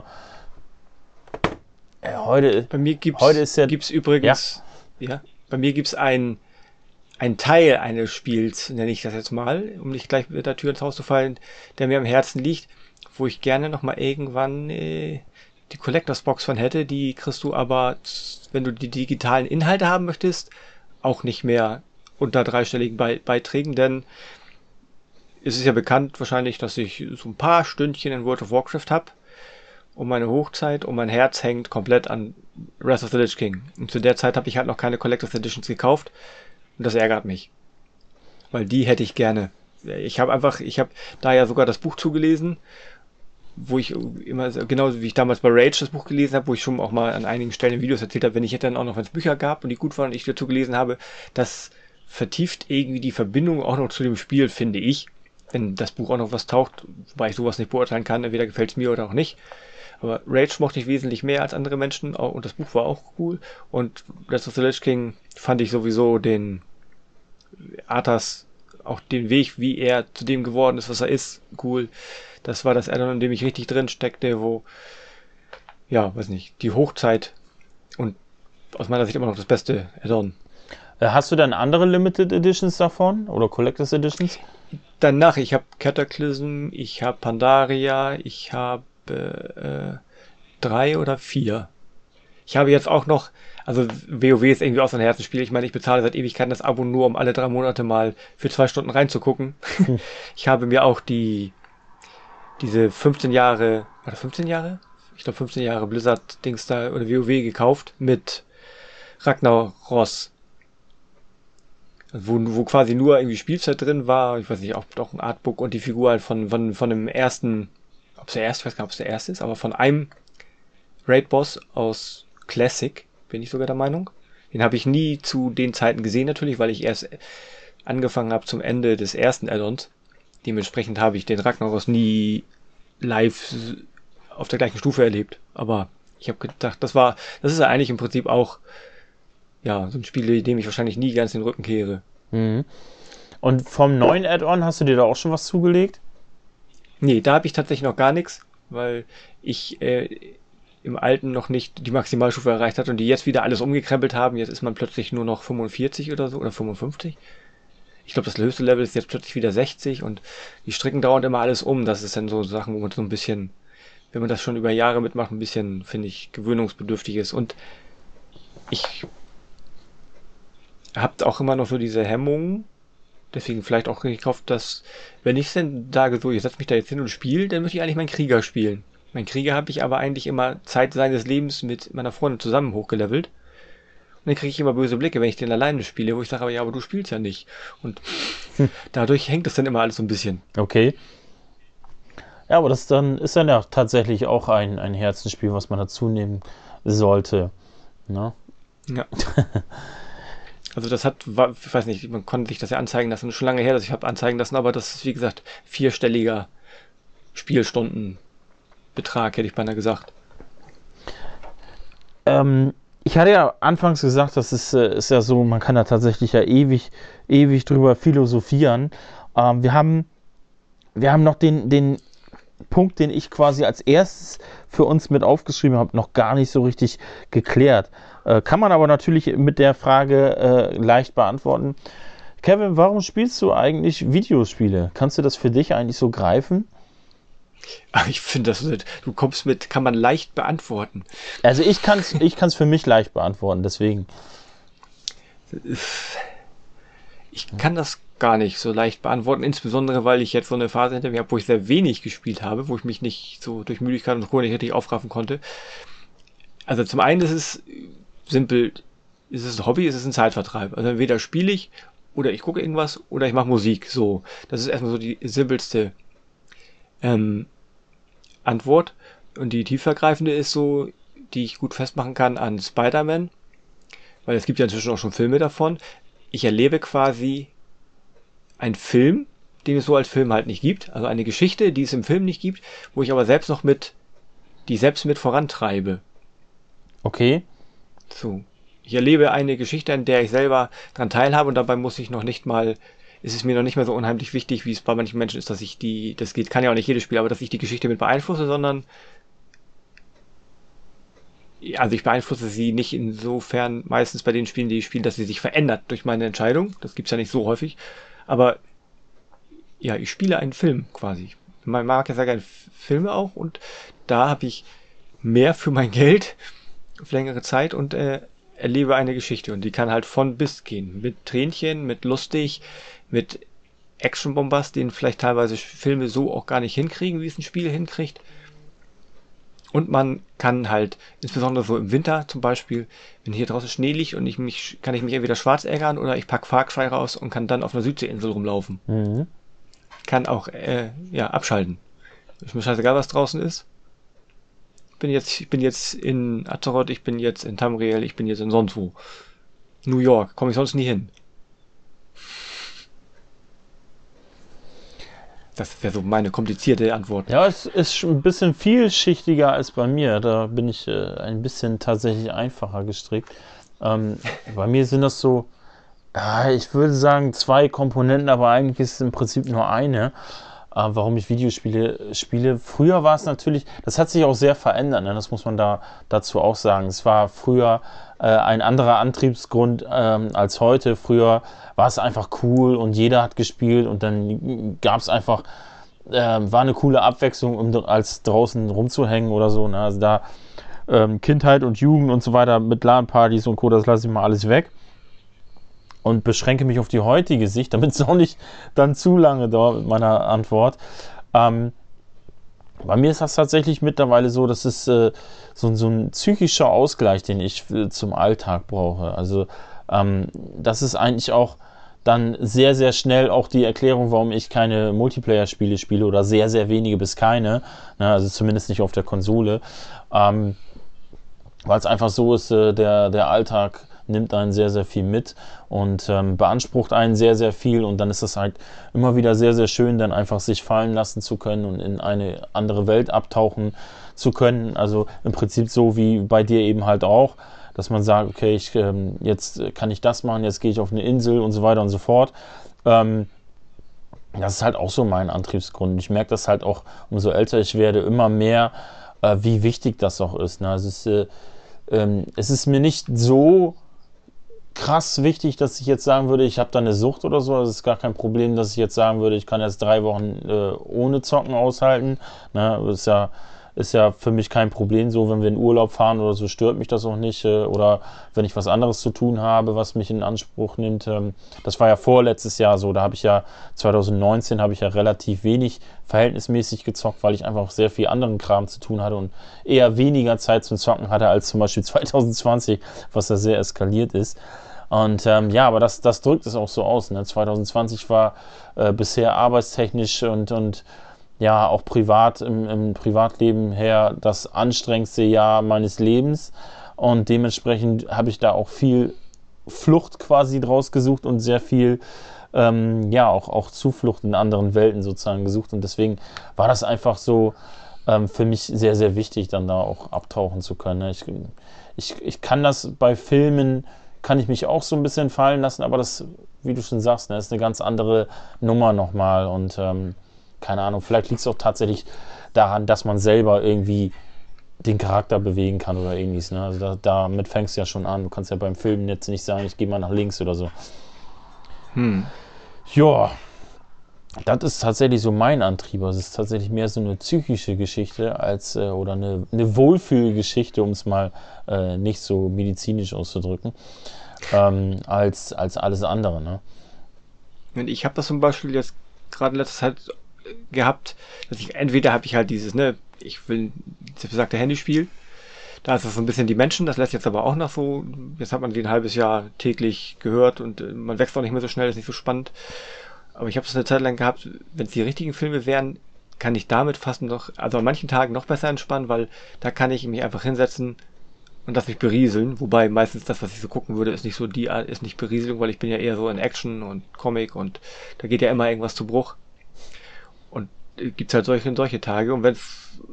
Äh, heute, Bei mir gibt's, heute ist ja, gibt's übrigens, ja, bei mir gibt's ein, ein Teil eines Spiels, nenne ich das jetzt mal, um nicht gleich mit der Tür ins Haus zu fallen, der mir am Herzen liegt, wo ich gerne nochmal irgendwann äh, die Collectors Box von hätte. Die kriegst du aber, wenn du die digitalen Inhalte haben möchtest, auch nicht mehr unter dreistelligen Be- Beiträgen, denn es ist ja bekannt wahrscheinlich, dass ich so ein paar Stündchen in World of Warcraft habe und meine Hochzeit und mein Herz hängt komplett an Wrath of the Lich King. Und zu der Zeit habe ich halt noch keine Collector's Editions gekauft und das ärgert mich, weil die hätte ich gerne. Ich habe einfach, ich habe da ja sogar das Buch zugelesen, wo ich immer, genauso wie ich damals bei Rage das Buch gelesen habe, wo ich schon auch mal an einigen Stellen in Videos erzählt habe, wenn ich hätte dann auch noch, wenn es Bücher gab und die gut waren und ich dazu gelesen habe, das vertieft irgendwie die Verbindung auch noch zu dem Spiel, finde ich. Wenn das Buch auch noch was taucht, wobei ich sowas nicht beurteilen kann, entweder gefällt es mir oder auch nicht. Aber Rage mochte ich wesentlich mehr als andere Menschen und das Buch war auch cool. Und Wrath of the Lich King fand ich sowieso den Arthas, auch den Weg, wie er zu dem geworden ist, was er ist, cool. Das war das Addon, in dem ich richtig drin steckte, wo, ja, weiß nicht, die Hochzeit und aus meiner Sicht immer noch das beste Addon. Äh, Hast du denn andere Limited Editions davon oder Collectors Editions? Danach, ich habe Cataclysm, ich habe Pandaria, ich habe äh, drei oder vier. Ich habe jetzt auch noch, also WoW ist irgendwie auch so ein Herzensspiel. Ich meine, ich bezahle seit Ewigkeiten das Abo nur, um alle drei Monate mal für zwei Stunden reinzugucken. Hm. Ich habe mir auch die diese fünfzehn Jahre, war das fünfzehn Jahre? Ich glaube fünfzehn Jahre Blizzard-Dings da oder WoW gekauft mit Ragnaros. Wo, wo quasi nur irgendwie Spielzeit drin war, ich weiß nicht, auch doch ein Artbook und die Figur halt von, von, von dem ersten, ob es der erste, ich weiß gar nicht, ob es der erste ist, aber von einem Raid-Boss aus Classic, bin ich sogar der Meinung. Den habe ich nie zu den Zeiten gesehen natürlich, weil ich erst angefangen habe zum Ende des ersten Add-ons. Dementsprechend habe ich den Ragnaros nie live auf der gleichen Stufe erlebt. Aber ich habe gedacht, das war, das ist ja eigentlich im Prinzip auch ja, so ein Spiel, dem ich wahrscheinlich nie ganz den Rücken kehre. Mhm. Und vom neuen Add-on hast du dir da auch schon was zugelegt? Nee, da habe ich tatsächlich noch gar nichts, weil ich äh, im alten noch nicht die Maximalstufe erreicht hatte und die jetzt wieder alles umgekrempelt haben. Jetzt ist man plötzlich nur noch fünfundvierzig oder so oder fünfundfünfzig. Ich glaube, das höchste Level ist jetzt plötzlich wieder sechzig und die stricken dauernd immer alles um. Das ist dann so Sachen, wo man so ein bisschen, wenn man das schon über Jahre mitmacht, ein bisschen, finde ich, gewöhnungsbedürftig ist. Und ich habt auch immer noch so diese Hemmungen, deswegen vielleicht auch gekauft, dass, wenn ich denn sage, so, ich setze mich da jetzt hin und spiele, dann möchte ich eigentlich meinen Krieger spielen. Mein Krieger habe ich aber eigentlich immer Zeit seines Lebens mit meiner Freundin zusammen hochgelevelt. Und dann kriege ich immer böse Blicke, wenn ich den alleine spiele, wo ich sage, aber ja, aber du spielst ja nicht. Und hm. dadurch hängt das dann immer alles so ein bisschen. Okay. Ja, aber das dann ist dann ja tatsächlich auch ein, ein Herzensspiel, was man dazu nehmen sollte. Ne? Ja. Also das hat, war, ich weiß nicht, man konnte sich das ja anzeigen lassen, schon lange her, dass ich habe anzeigen lassen, aber das ist, wie gesagt, vierstelliger Spielstundenbetrag, hätte ich beinahe gesagt. Ähm, ich hatte ja anfangs gesagt, das ist, äh, ist ja so, man kann da tatsächlich ja ewig, ewig drüber philosophieren. Ähm, wir haben, wir haben noch den, den Punkt, den ich quasi als erstes für uns mit aufgeschrieben habe, noch gar nicht so richtig geklärt. Äh, kann man aber natürlich mit der Frage äh, leicht beantworten. Kevin, warum spielst du eigentlich Videospiele? Kannst du das für dich eigentlich so greifen? Ach, ich finde das, du kommst mit, kann man leicht beantworten. Also ich kann es ich kann's für mich leicht beantworten, deswegen. Ich kann das gar nicht so leicht beantworten, insbesondere weil ich jetzt so eine Phase hinter mir habe, wo ich sehr wenig gespielt habe, wo ich mich nicht so durch Müdigkeit und Ruhe nicht richtig aufraffen konnte. Also zum einen ist es simpel, ist es ein Hobby, ist es ein Zeitvertreib. Also entweder spiele ich oder ich gucke irgendwas oder ich mache Musik. So, das ist erstmal so die simpelste ähm, Antwort. Und die tiefergreifende ist so, die ich gut festmachen kann an Spider-Man, weil es gibt ja inzwischen auch schon Filme davon. Ich erlebe quasi einen Film, den es so als Film halt nicht gibt. Also eine Geschichte, die es im Film nicht gibt, wo ich aber selbst noch mit, die selbst mit vorantreibe. Okay. So. Ich erlebe eine Geschichte, an der ich selber dran teilhabe und dabei muss ich noch nicht mal, ist es mir noch nicht mehr so unheimlich wichtig, wie es bei manchen Menschen ist, dass ich die, das geht, kann ja auch nicht jedes Spiel, aber dass ich die Geschichte mit beeinflusse, sondern also ich beeinflusse sie nicht insofern meistens bei den Spielen, die ich spiele, dass sie sich verändert durch meine Entscheidung. Das gibt's ja nicht so häufig. Aber ja, ich spiele einen Film quasi. Man mag ja sehr gerne Filme auch und da habe ich mehr für mein Geld für längere Zeit und äh, erlebe eine Geschichte und die kann halt von bis gehen. Mit Tränchen, mit lustig, mit Actionbombast, den vielleicht teilweise Filme so auch gar nicht hinkriegen, wie es ein Spiel hinkriegt. Und man kann halt, insbesondere so im Winter zum Beispiel, wenn hier draußen Schnee liegt und ich mich, kann ich mich entweder schwarz ärgern oder ich pack Far Cry raus und kann dann auf einer Südseeinsel rumlaufen. Mhm. Kann auch, äh, ja, abschalten. Ist mir scheißegal, was draußen ist. Ich bin jetzt, ich bin jetzt in Azeroth, ich bin jetzt in Tamriel, ich bin jetzt in sonst wo. New York, komme ich sonst nie hin. Das wäre so meine komplizierte Antwort. Ja, es ist schon ein bisschen vielschichtiger als bei mir. Da bin ich äh, ein bisschen tatsächlich einfacher gestrickt. Ähm, bei mir sind das so, ja, ich würde sagen, zwei Komponenten, aber eigentlich ist es im Prinzip nur eine, äh, warum ich Videospiele spiele. Früher war es natürlich, das hat sich auch sehr verändert, ne? Das muss man da dazu auch sagen. Es war früher äh, ein anderer Antriebsgrund ähm, als heute. Früher war es einfach cool und jeder hat gespielt und dann gab es einfach, äh, war eine coole Abwechslung, um als draußen rumzuhängen oder so. Ne? Also da ähm, Kindheit und Jugend und so weiter mit LAN-Partys und Co., das lasse ich mal alles weg und beschränke mich auf die heutige Sicht, damit es auch nicht dann zu lange dauert mit meiner Antwort. Ähm, bei mir ist das tatsächlich mittlerweile so, dass es äh, so, so ein psychischer Ausgleich, den ich äh, zum Alltag brauche. Also ähm, das ist eigentlich auch dann sehr, sehr schnell auch die Erklärung, warum ich keine Multiplayer-Spiele spiele oder sehr, sehr wenige bis keine, ne, also zumindest nicht auf der Konsole, ähm, weil es einfach so ist, äh, der, der Alltag nimmt einen sehr, sehr viel mit und ähm, beansprucht einen sehr, sehr viel und dann ist es halt immer wieder sehr, sehr schön, dann einfach sich fallen lassen zu können und in eine andere Welt abtauchen zu können. Also im Prinzip so wie bei dir eben halt auch, dass man sagt, okay, ich, ähm, jetzt kann ich das machen, jetzt gehe ich auf eine Insel und so weiter und so fort. Ähm, das ist halt auch so mein Antriebsgrund. Ich merke das halt auch, umso älter ich werde, immer mehr, äh, wie wichtig das auch ist. Ne? Also es ist, äh, ähm, es ist mir nicht so krass wichtig, dass ich jetzt sagen würde, ich habe da eine Sucht oder so. Es ist gar kein Problem, dass ich jetzt sagen würde, ich kann jetzt drei Wochen äh, ohne Zocken aushalten. Ne? Das ist ja, ist ja für mich kein Problem. So, wenn wir in Urlaub fahren oder so, stört mich das auch nicht. Äh, oder wenn ich was anderes zu tun habe, was mich in Anspruch nimmt. Ähm, das war ja vorletztes Jahr so. Da habe ich ja, zwanzig neunzehn habe ich ja relativ wenig verhältnismäßig gezockt, weil ich einfach sehr viel anderen Kram zu tun hatte und eher weniger Zeit zum Zocken hatte als zum Beispiel zwanzig zwanzig, was da sehr eskaliert ist. Und ähm, ja, aber das, das drückt es auch so aus. Ne? zwanzig zwanzig war äh, bisher arbeitstechnisch und, und ja, auch privat, im, im Privatleben her das anstrengendste Jahr meines Lebens. Und dementsprechend habe ich da auch viel Flucht quasi draus gesucht und sehr viel, ähm, ja, auch, auch Zuflucht in anderen Welten sozusagen gesucht. Und deswegen war das einfach so ähm, für mich sehr, sehr wichtig, dann da auch abtauchen zu können. Ne? Ich, ich, ich kann das bei Filmen, kann ich mich auch so ein bisschen fallen lassen, aber das, wie du schon sagst, ne, ist eine ganz andere Nummer nochmal. Und ähm, keine Ahnung, vielleicht liegt es auch tatsächlich daran, dass man selber irgendwie den Charakter bewegen kann oder ähnliches. Ne? Also da, damit fängst du ja schon an. Du kannst ja beim Film jetzt nicht sagen, ich gehe mal nach links oder so. Hm. Ja, das ist tatsächlich so mein Antrieb. Also es ist tatsächlich mehr so eine psychische Geschichte als äh, oder eine, eine Wohlfühlgeschichte, um es mal äh, nicht so medizinisch auszudrücken, ähm, als, als alles andere. Ne? Und ich habe das zum Beispiel jetzt gerade in letzter Zeit gehabt, dass ich entweder habe ich halt dieses, ne, ich will das besagte Handyspiel, da ist das so ein bisschen die Menschen, das lässt jetzt aber auch noch so, jetzt hat man die ein halbes Jahr täglich gehört und äh, man wächst auch nicht mehr so schnell, ist nicht so spannend. Aber ich habe es eine Zeit lang gehabt, wenn es die richtigen Filme wären, kann ich damit fast noch, also an manchen Tagen noch besser entspannen, weil da kann ich mich einfach hinsetzen und lass mich berieseln. Wobei meistens das, was ich so gucken würde, ist nicht so die Art, ist nicht Berieselung, weil ich bin ja eher so in Action und Comic und da geht ja immer irgendwas zu Bruch. Und äh, gibt's halt solche und solche Tage. Und wenn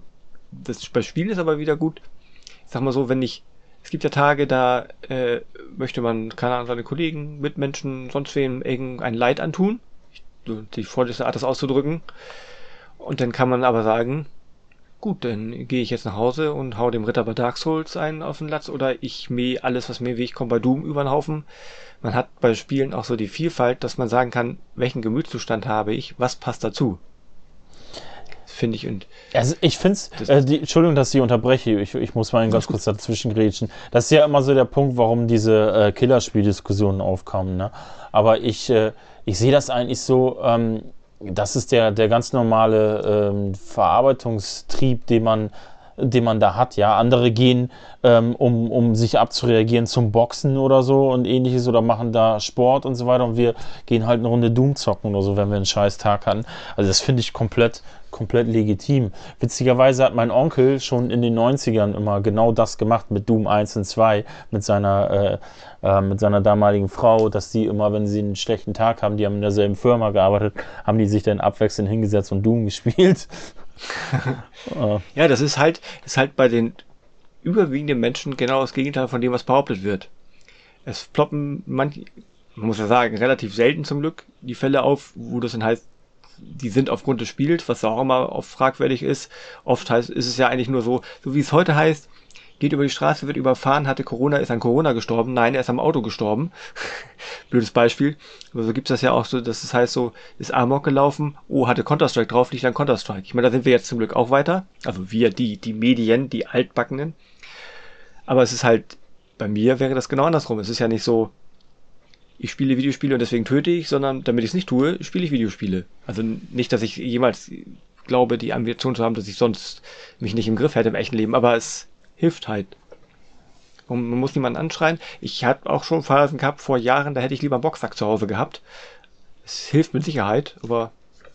das bei Spielen ist aber wieder gut, ich sag mal so, wenn ich, es gibt ja Tage, da äh, möchte man, keine Ahnung, seine Kollegen, Mitmenschen, sonst wem irgendein Leid antun. Die freundlichste Art, das auszudrücken. Und dann kann man aber sagen, gut, dann gehe ich jetzt nach Hause und hau dem Ritter bei Dark Souls einen auf den Latz oder ich mähe alles, was mir Weg kommt, bei Doom über den Haufen. Man hat bei Spielen auch so die Vielfalt, dass man sagen kann, welchen Gemütszustand habe ich, was passt dazu. Das finde ich und... Also ich finde es, äh, Entschuldigung, dass ich unterbreche, ich, ich muss mal ganz kurz dazwischen grätschen. Das ist ja immer so der Punkt, warum diese äh, Killerspiel-Diskussionen aufkamen. Ne? Aber ich... Äh, Ich sehe das eigentlich so, ähm, das ist der, der ganz normale ähm, Verarbeitungstrieb, den man, den man da hat. Ja, andere gehen, ähm, um, um sich abzureagieren, zum Boxen oder so und ähnliches oder machen da Sport und so weiter und wir gehen halt eine Runde Doom zocken oder so, wenn wir einen scheiß Tag hatten. Also das finde ich komplett, komplett legitim. Witzigerweise hat mein Onkel schon in den neunzigern immer genau das gemacht mit Doom eins und zwei, mit seiner äh, äh, mit seiner damaligen Frau, dass die immer, wenn sie einen schlechten Tag haben, die haben in derselben Firma gearbeitet, haben die sich dann abwechselnd hingesetzt und Doom gespielt. Ja, das ist halt, das ist halt bei den überwiegenden Menschen genau das Gegenteil von dem, was behauptet wird. Es ploppen manche, man muss ja sagen, relativ selten zum Glück die Fälle auf, wo das dann heißt, die sind aufgrund des Spiels, was auch immer oft fragwürdig ist. Oft heißt, ist es ja eigentlich nur so, so wie es heute heißt, geht über die Straße, wird überfahren, hatte Corona, ist an Corona gestorben. Nein, er ist am Auto gestorben. Blödes Beispiel. Aber so gibt's das ja auch so, dass es heißt so, ist Amok gelaufen, oh, hatte Counter-Strike drauf, liegt an Counter-Strike. Ich meine, da sind wir jetzt zum Glück auch weiter. Also wir, die, die Medien, die Altbackenen. Aber es ist halt, bei mir wäre das genau andersrum. Es ist ja nicht so, ich spiele Videospiele und deswegen töte ich, sondern damit ich es nicht tue, spiele ich Videospiele. Also nicht, dass ich jemals glaube, die Ambition zu haben, dass ich sonst mich nicht im Griff hätte im echten Leben, aber es hilft halt. Und man muss niemanden anschreien. Ich habe auch schon Phasen gehabt vor Jahren, da hätte ich lieber einen Boxsack zu Hause gehabt. Es hilft mit Sicherheit, aber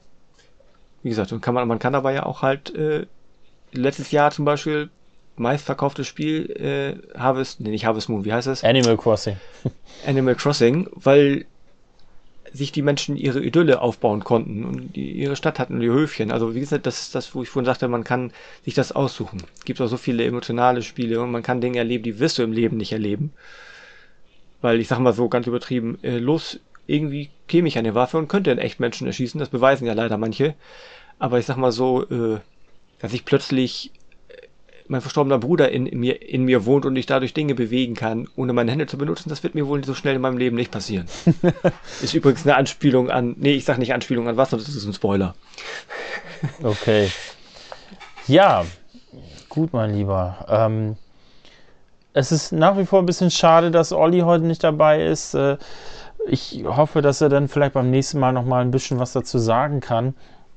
wie gesagt, kann man, man kann dabei ja auch halt äh, letztes Jahr zum Beispiel meistverkauftes Spiel äh, Harvest, nee, nicht Harvest Moon, wie heißt es? Animal Crossing. Animal Crossing, weil sich die Menschen ihre Idylle aufbauen konnten und die ihre Stadt hatten und ihr Höfchen. Also wie gesagt, das ist das, wo ich vorhin sagte, man kann sich das aussuchen. Es gibt auch so viele emotionale Spiele und man kann Dinge erleben, die wirst du im Leben nicht erleben. Weil ich sag mal so ganz übertrieben, äh, los, irgendwie käme ich an die Waffe und könnte in echt Menschen erschießen, das beweisen ja leider manche. Aber ich sag mal so, äh, dass ich plötzlich mein verstorbener Bruder in, in mir in mir wohnt und ich dadurch Dinge bewegen kann, ohne meine Hände zu benutzen, das wird mir wohl so schnell in meinem Leben nicht passieren. Ist übrigens eine Anspielung an, nee, ich sag nicht Anspielung an was, sonst ist es ein Spoiler. Okay. Ja, gut, mein Lieber. Ähm, es ist nach wie vor ein bisschen schade, dass Olli heute nicht dabei ist. Äh, ich hoffe, dass er dann vielleicht beim nächsten Mal nochmal ein bisschen was dazu sagen kann.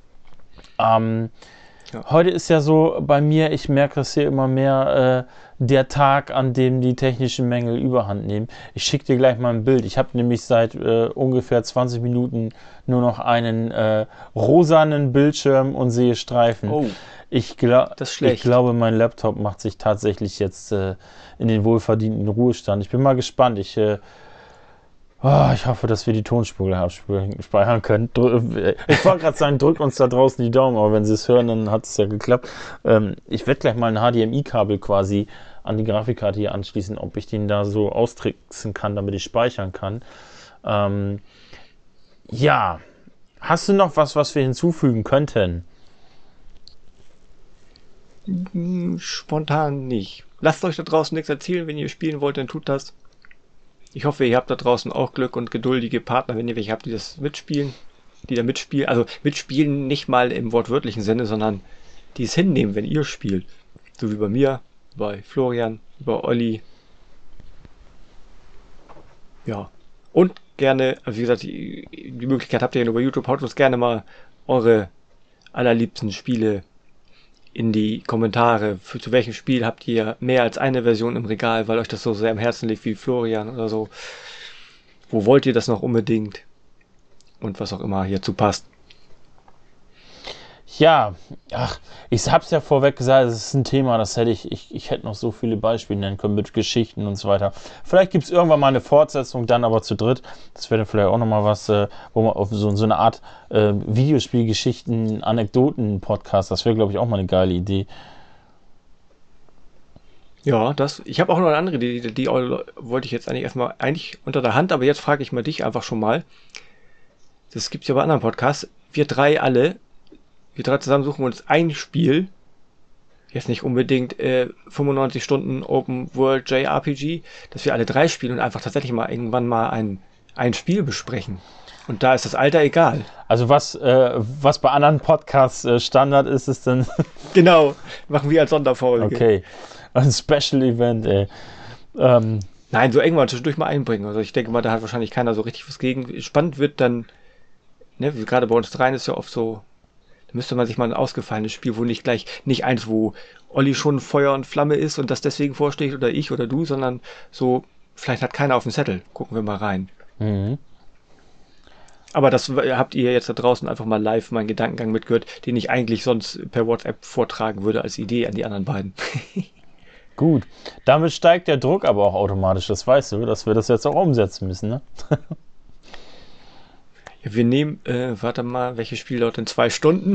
Ähm, Ja. Heute ist ja so bei mir, ich merke das hier immer mehr, äh, der Tag, an dem die technischen Mängel überhand nehmen. Ich schicke dir gleich mal ein Bild. Ich habe nämlich seit äh, ungefähr zwanzig Minuten nur noch einen äh, rosanen Bildschirm und sehe Streifen. Oh, ich, gla- das ist schlecht. ich glaube, mein Laptop macht sich tatsächlich jetzt äh, in den wohlverdienten Ruhestand. Ich bin mal gespannt. Ich äh, Oh, ich hoffe, dass wir die Tonspur abspeichern können. Ich wollte gerade sagen, drückt uns da draußen die Daumen, aber wenn Sie es hören, dann hat es ja geklappt. Ähm, ich werde gleich mal ein H D M I-Kabel quasi an die Grafikkarte hier anschließen, ob ich den da so austricksen kann, damit ich speichern kann. Ähm, ja, hast du noch was, was wir hinzufügen könnten? Spontan nicht. Lasst euch da draußen nichts erzählen, wenn ihr spielen wollt, dann tut das. Ich hoffe, ihr habt da draußen auch Glück und geduldige Partner, wenn ihr welche habt, die das mitspielen, die da mitspielen. Also mitspielen nicht mal im wortwörtlichen Sinne, sondern die es hinnehmen, wenn ihr spielt. So wie bei mir, bei Florian, bei Olli. Ja. Und gerne, also wie gesagt, die, die Möglichkeit habt ihr ja nur bei YouTube, haut uns gerne mal eure allerliebsten Spiele in die Kommentare. Für zu welchem Spiel habt ihr mehr als eine Version im Regal, weil euch das so sehr am Herzen liegt wie Florian oder so. Wo wollt ihr das noch unbedingt? Und was auch immer hierzu passt. Ja, ach, ich hab's ja vorweg gesagt, es ist ein Thema, das hätte ich, ich, ich hätte noch so viele Beispiele nennen können mit Geschichten und so weiter. Vielleicht gibt's irgendwann mal eine Fortsetzung, dann aber zu dritt. Das wäre dann vielleicht auch nochmal was, äh, wo man auf so, so eine Art äh, Videospielgeschichten, Anekdoten-Podcast, das wäre, glaube ich, auch mal eine geile Idee. Ja, das, ich habe auch noch eine andere Idee, die, die wollte ich jetzt eigentlich erstmal eigentlich unter der Hand, aber jetzt frage ich mal dich einfach schon mal. Das gibt's ja bei anderen Podcasts. Wir drei alle, wir drei zusammen suchen uns ein Spiel, jetzt nicht unbedingt äh, fünfundneunzig Stunden Open World J R P G, dass wir alle drei spielen und einfach tatsächlich mal irgendwann mal ein, ein Spiel besprechen. Und da ist das Alter egal. Also was, äh, was bei anderen Podcasts äh, Standard ist, ist dann... Genau, machen wir als Sonderfolge. Okay, ein Special Event, ey. Ähm, Nein, so irgendwann zwischendurch mal einbringen. Also ich denke mal, da hat wahrscheinlich keiner so richtig was gegen. Spannend wird dann, ne, wie gerade bei uns dreien ist ja oft so, da müsste man sich mal ein ausgefallenes Spiel, wo nicht gleich, nicht eins, wo Olli schon Feuer und Flamme ist und das deswegen vorschlägt oder ich oder du, sondern so, vielleicht hat keiner auf dem Zettel. Gucken wir mal rein. mhm. Aber das habt ihr jetzt da draußen einfach mal live meinen Gedankengang mitgehört, den ich eigentlich sonst per WhatsApp vortragen würde als Idee an die anderen beiden. Gut, damit steigt der Druck aber auch automatisch, das weißt du, dass wir das jetzt auch umsetzen müssen, ne? Ja, wir nehmen, äh, warte mal, welches Spiel dauert in zwei Stunden?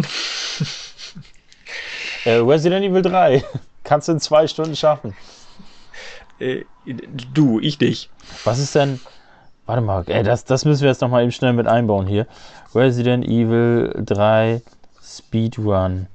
äh, Resident Evil drei, kannst du in zwei Stunden schaffen. Äh, du, ich nicht. Was ist denn, warte mal, ey, das, das müssen wir jetzt nochmal eben schnell mit einbauen hier. Resident Evil drei Speedrun.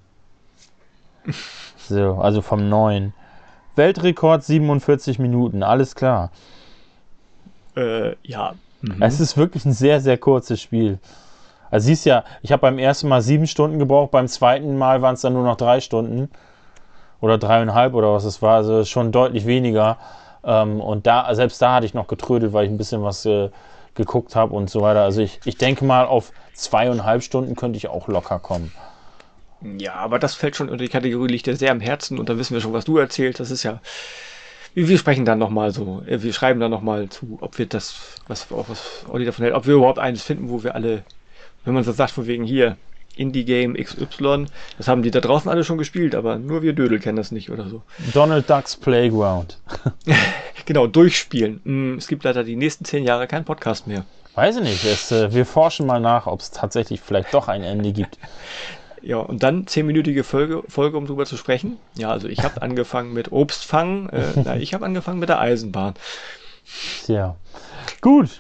So, also vom neuen. Weltrekord siebenundvierzig Minuten, alles klar. Äh, ja. Mhm. Es ist wirklich ein sehr, sehr kurzes Spiel. Also siehst ja, ich habe beim ersten Mal sieben Stunden gebraucht, beim zweiten Mal waren es dann nur noch drei Stunden. Oder dreieinhalb oder was es war, also schon deutlich weniger. Ähm, und da, selbst da hatte ich noch getrödelt, weil ich ein bisschen was äh, geguckt habe und so weiter. Also ich, ich denke mal, auf zweieinhalb Stunden könnte ich auch locker kommen. Ja, aber das fällt schon unter die Kategorie, liegt dir sehr am Herzen und da wissen wir schon, was du erzählst. Das ist ja, wir sprechen dann nochmal so, wir schreiben dann nochmal zu, ob wir das, was, auch was Olli davon hält, ob wir überhaupt eines finden, wo wir alle, wenn man so sagt, von wegen hier, Indie-Game X Y, das haben die da draußen alle schon gespielt, aber nur wir Dödel kennen das nicht oder so. Donald Ducks Playground. Genau, durchspielen. Es gibt leider die nächsten zehn Jahre keinen Podcast mehr. Weiß ich nicht, es, äh, wir forschen mal nach, ob es tatsächlich vielleicht doch ein Ende gibt. Ja, und dann zehnminütige Folge, Folge, um drüber zu sprechen. Ja, also ich habe angefangen mit Obstfang, äh, na, ich habe angefangen mit der Eisenbahn. Tja, gut.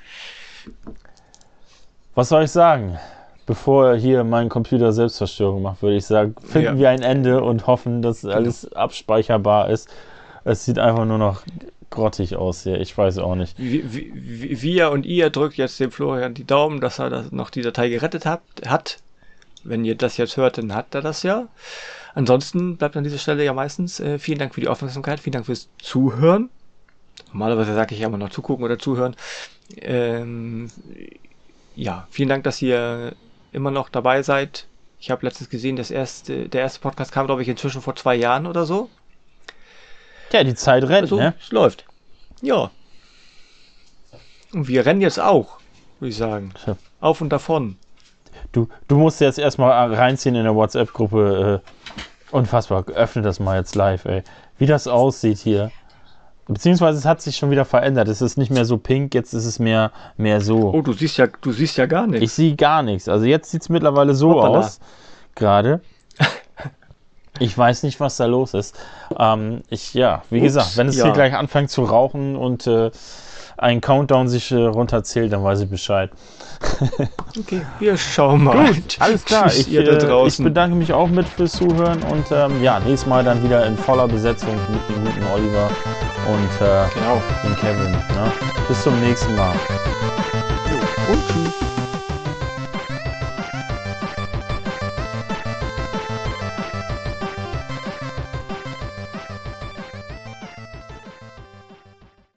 Was soll ich sagen? Bevor hier mein Computer Selbstzerstörung macht, würde ich sagen, finden ja. wir ein Ende und hoffen, dass alles genau. abspeicherbar ist. Es sieht einfach nur noch grottig aus hier, ich weiß auch nicht. Wie, wie, wir und ihr drückt jetzt dem Florian die Daumen, dass er das noch die Datei gerettet hat. hat. Wenn ihr das jetzt hört, dann hat er das ja. Ansonsten bleibt an dieser Stelle ja meistens äh, vielen Dank für die Aufmerksamkeit, vielen Dank fürs Zuhören. Normalerweise sage ich ja immer noch zugucken oder zuhören. Ähm, ja, vielen Dank, dass ihr immer noch dabei seid. Ich habe letztens gesehen, das erste, der erste Podcast kam, glaube ich, inzwischen vor zwei Jahren oder so. Ja, die Zeit rennt, also, ne? Es läuft. Ja. Und wir rennen jetzt auch, würde ich sagen. Ja. Auf und davon. Du, du musst jetzt erstmal reinziehen in der WhatsApp-Gruppe. Äh, unfassbar. Öffne das mal jetzt live, ey. Wie das aussieht hier. Beziehungsweise es hat sich schon wieder verändert. Es ist nicht mehr so pink, jetzt ist es mehr, mehr so. Oh, du siehst ja, du siehst ja gar nichts. Ich sehe gar nichts. Also jetzt sieht es mittlerweile so Hoppala. aus, gerade. Ich weiß nicht, was da los ist. Ähm, ich, ja, wie Ups, gesagt, wenn es ja. hier gleich anfängt zu rauchen und äh, ein Countdown sich äh, runterzählt, dann weiß ich Bescheid. Okay, wir schauen mal. Gut, alles klar. Tschüss, Ich, ihr da äh, ich draußen. bedanke mich auch mit fürs Zuhören und ähm, ja, nächstes Mal dann wieder in voller Besetzung mit dem guten Oliver und äh, Genau. dem Kevin. Ne? Bis zum nächsten Mal. Und tschüss.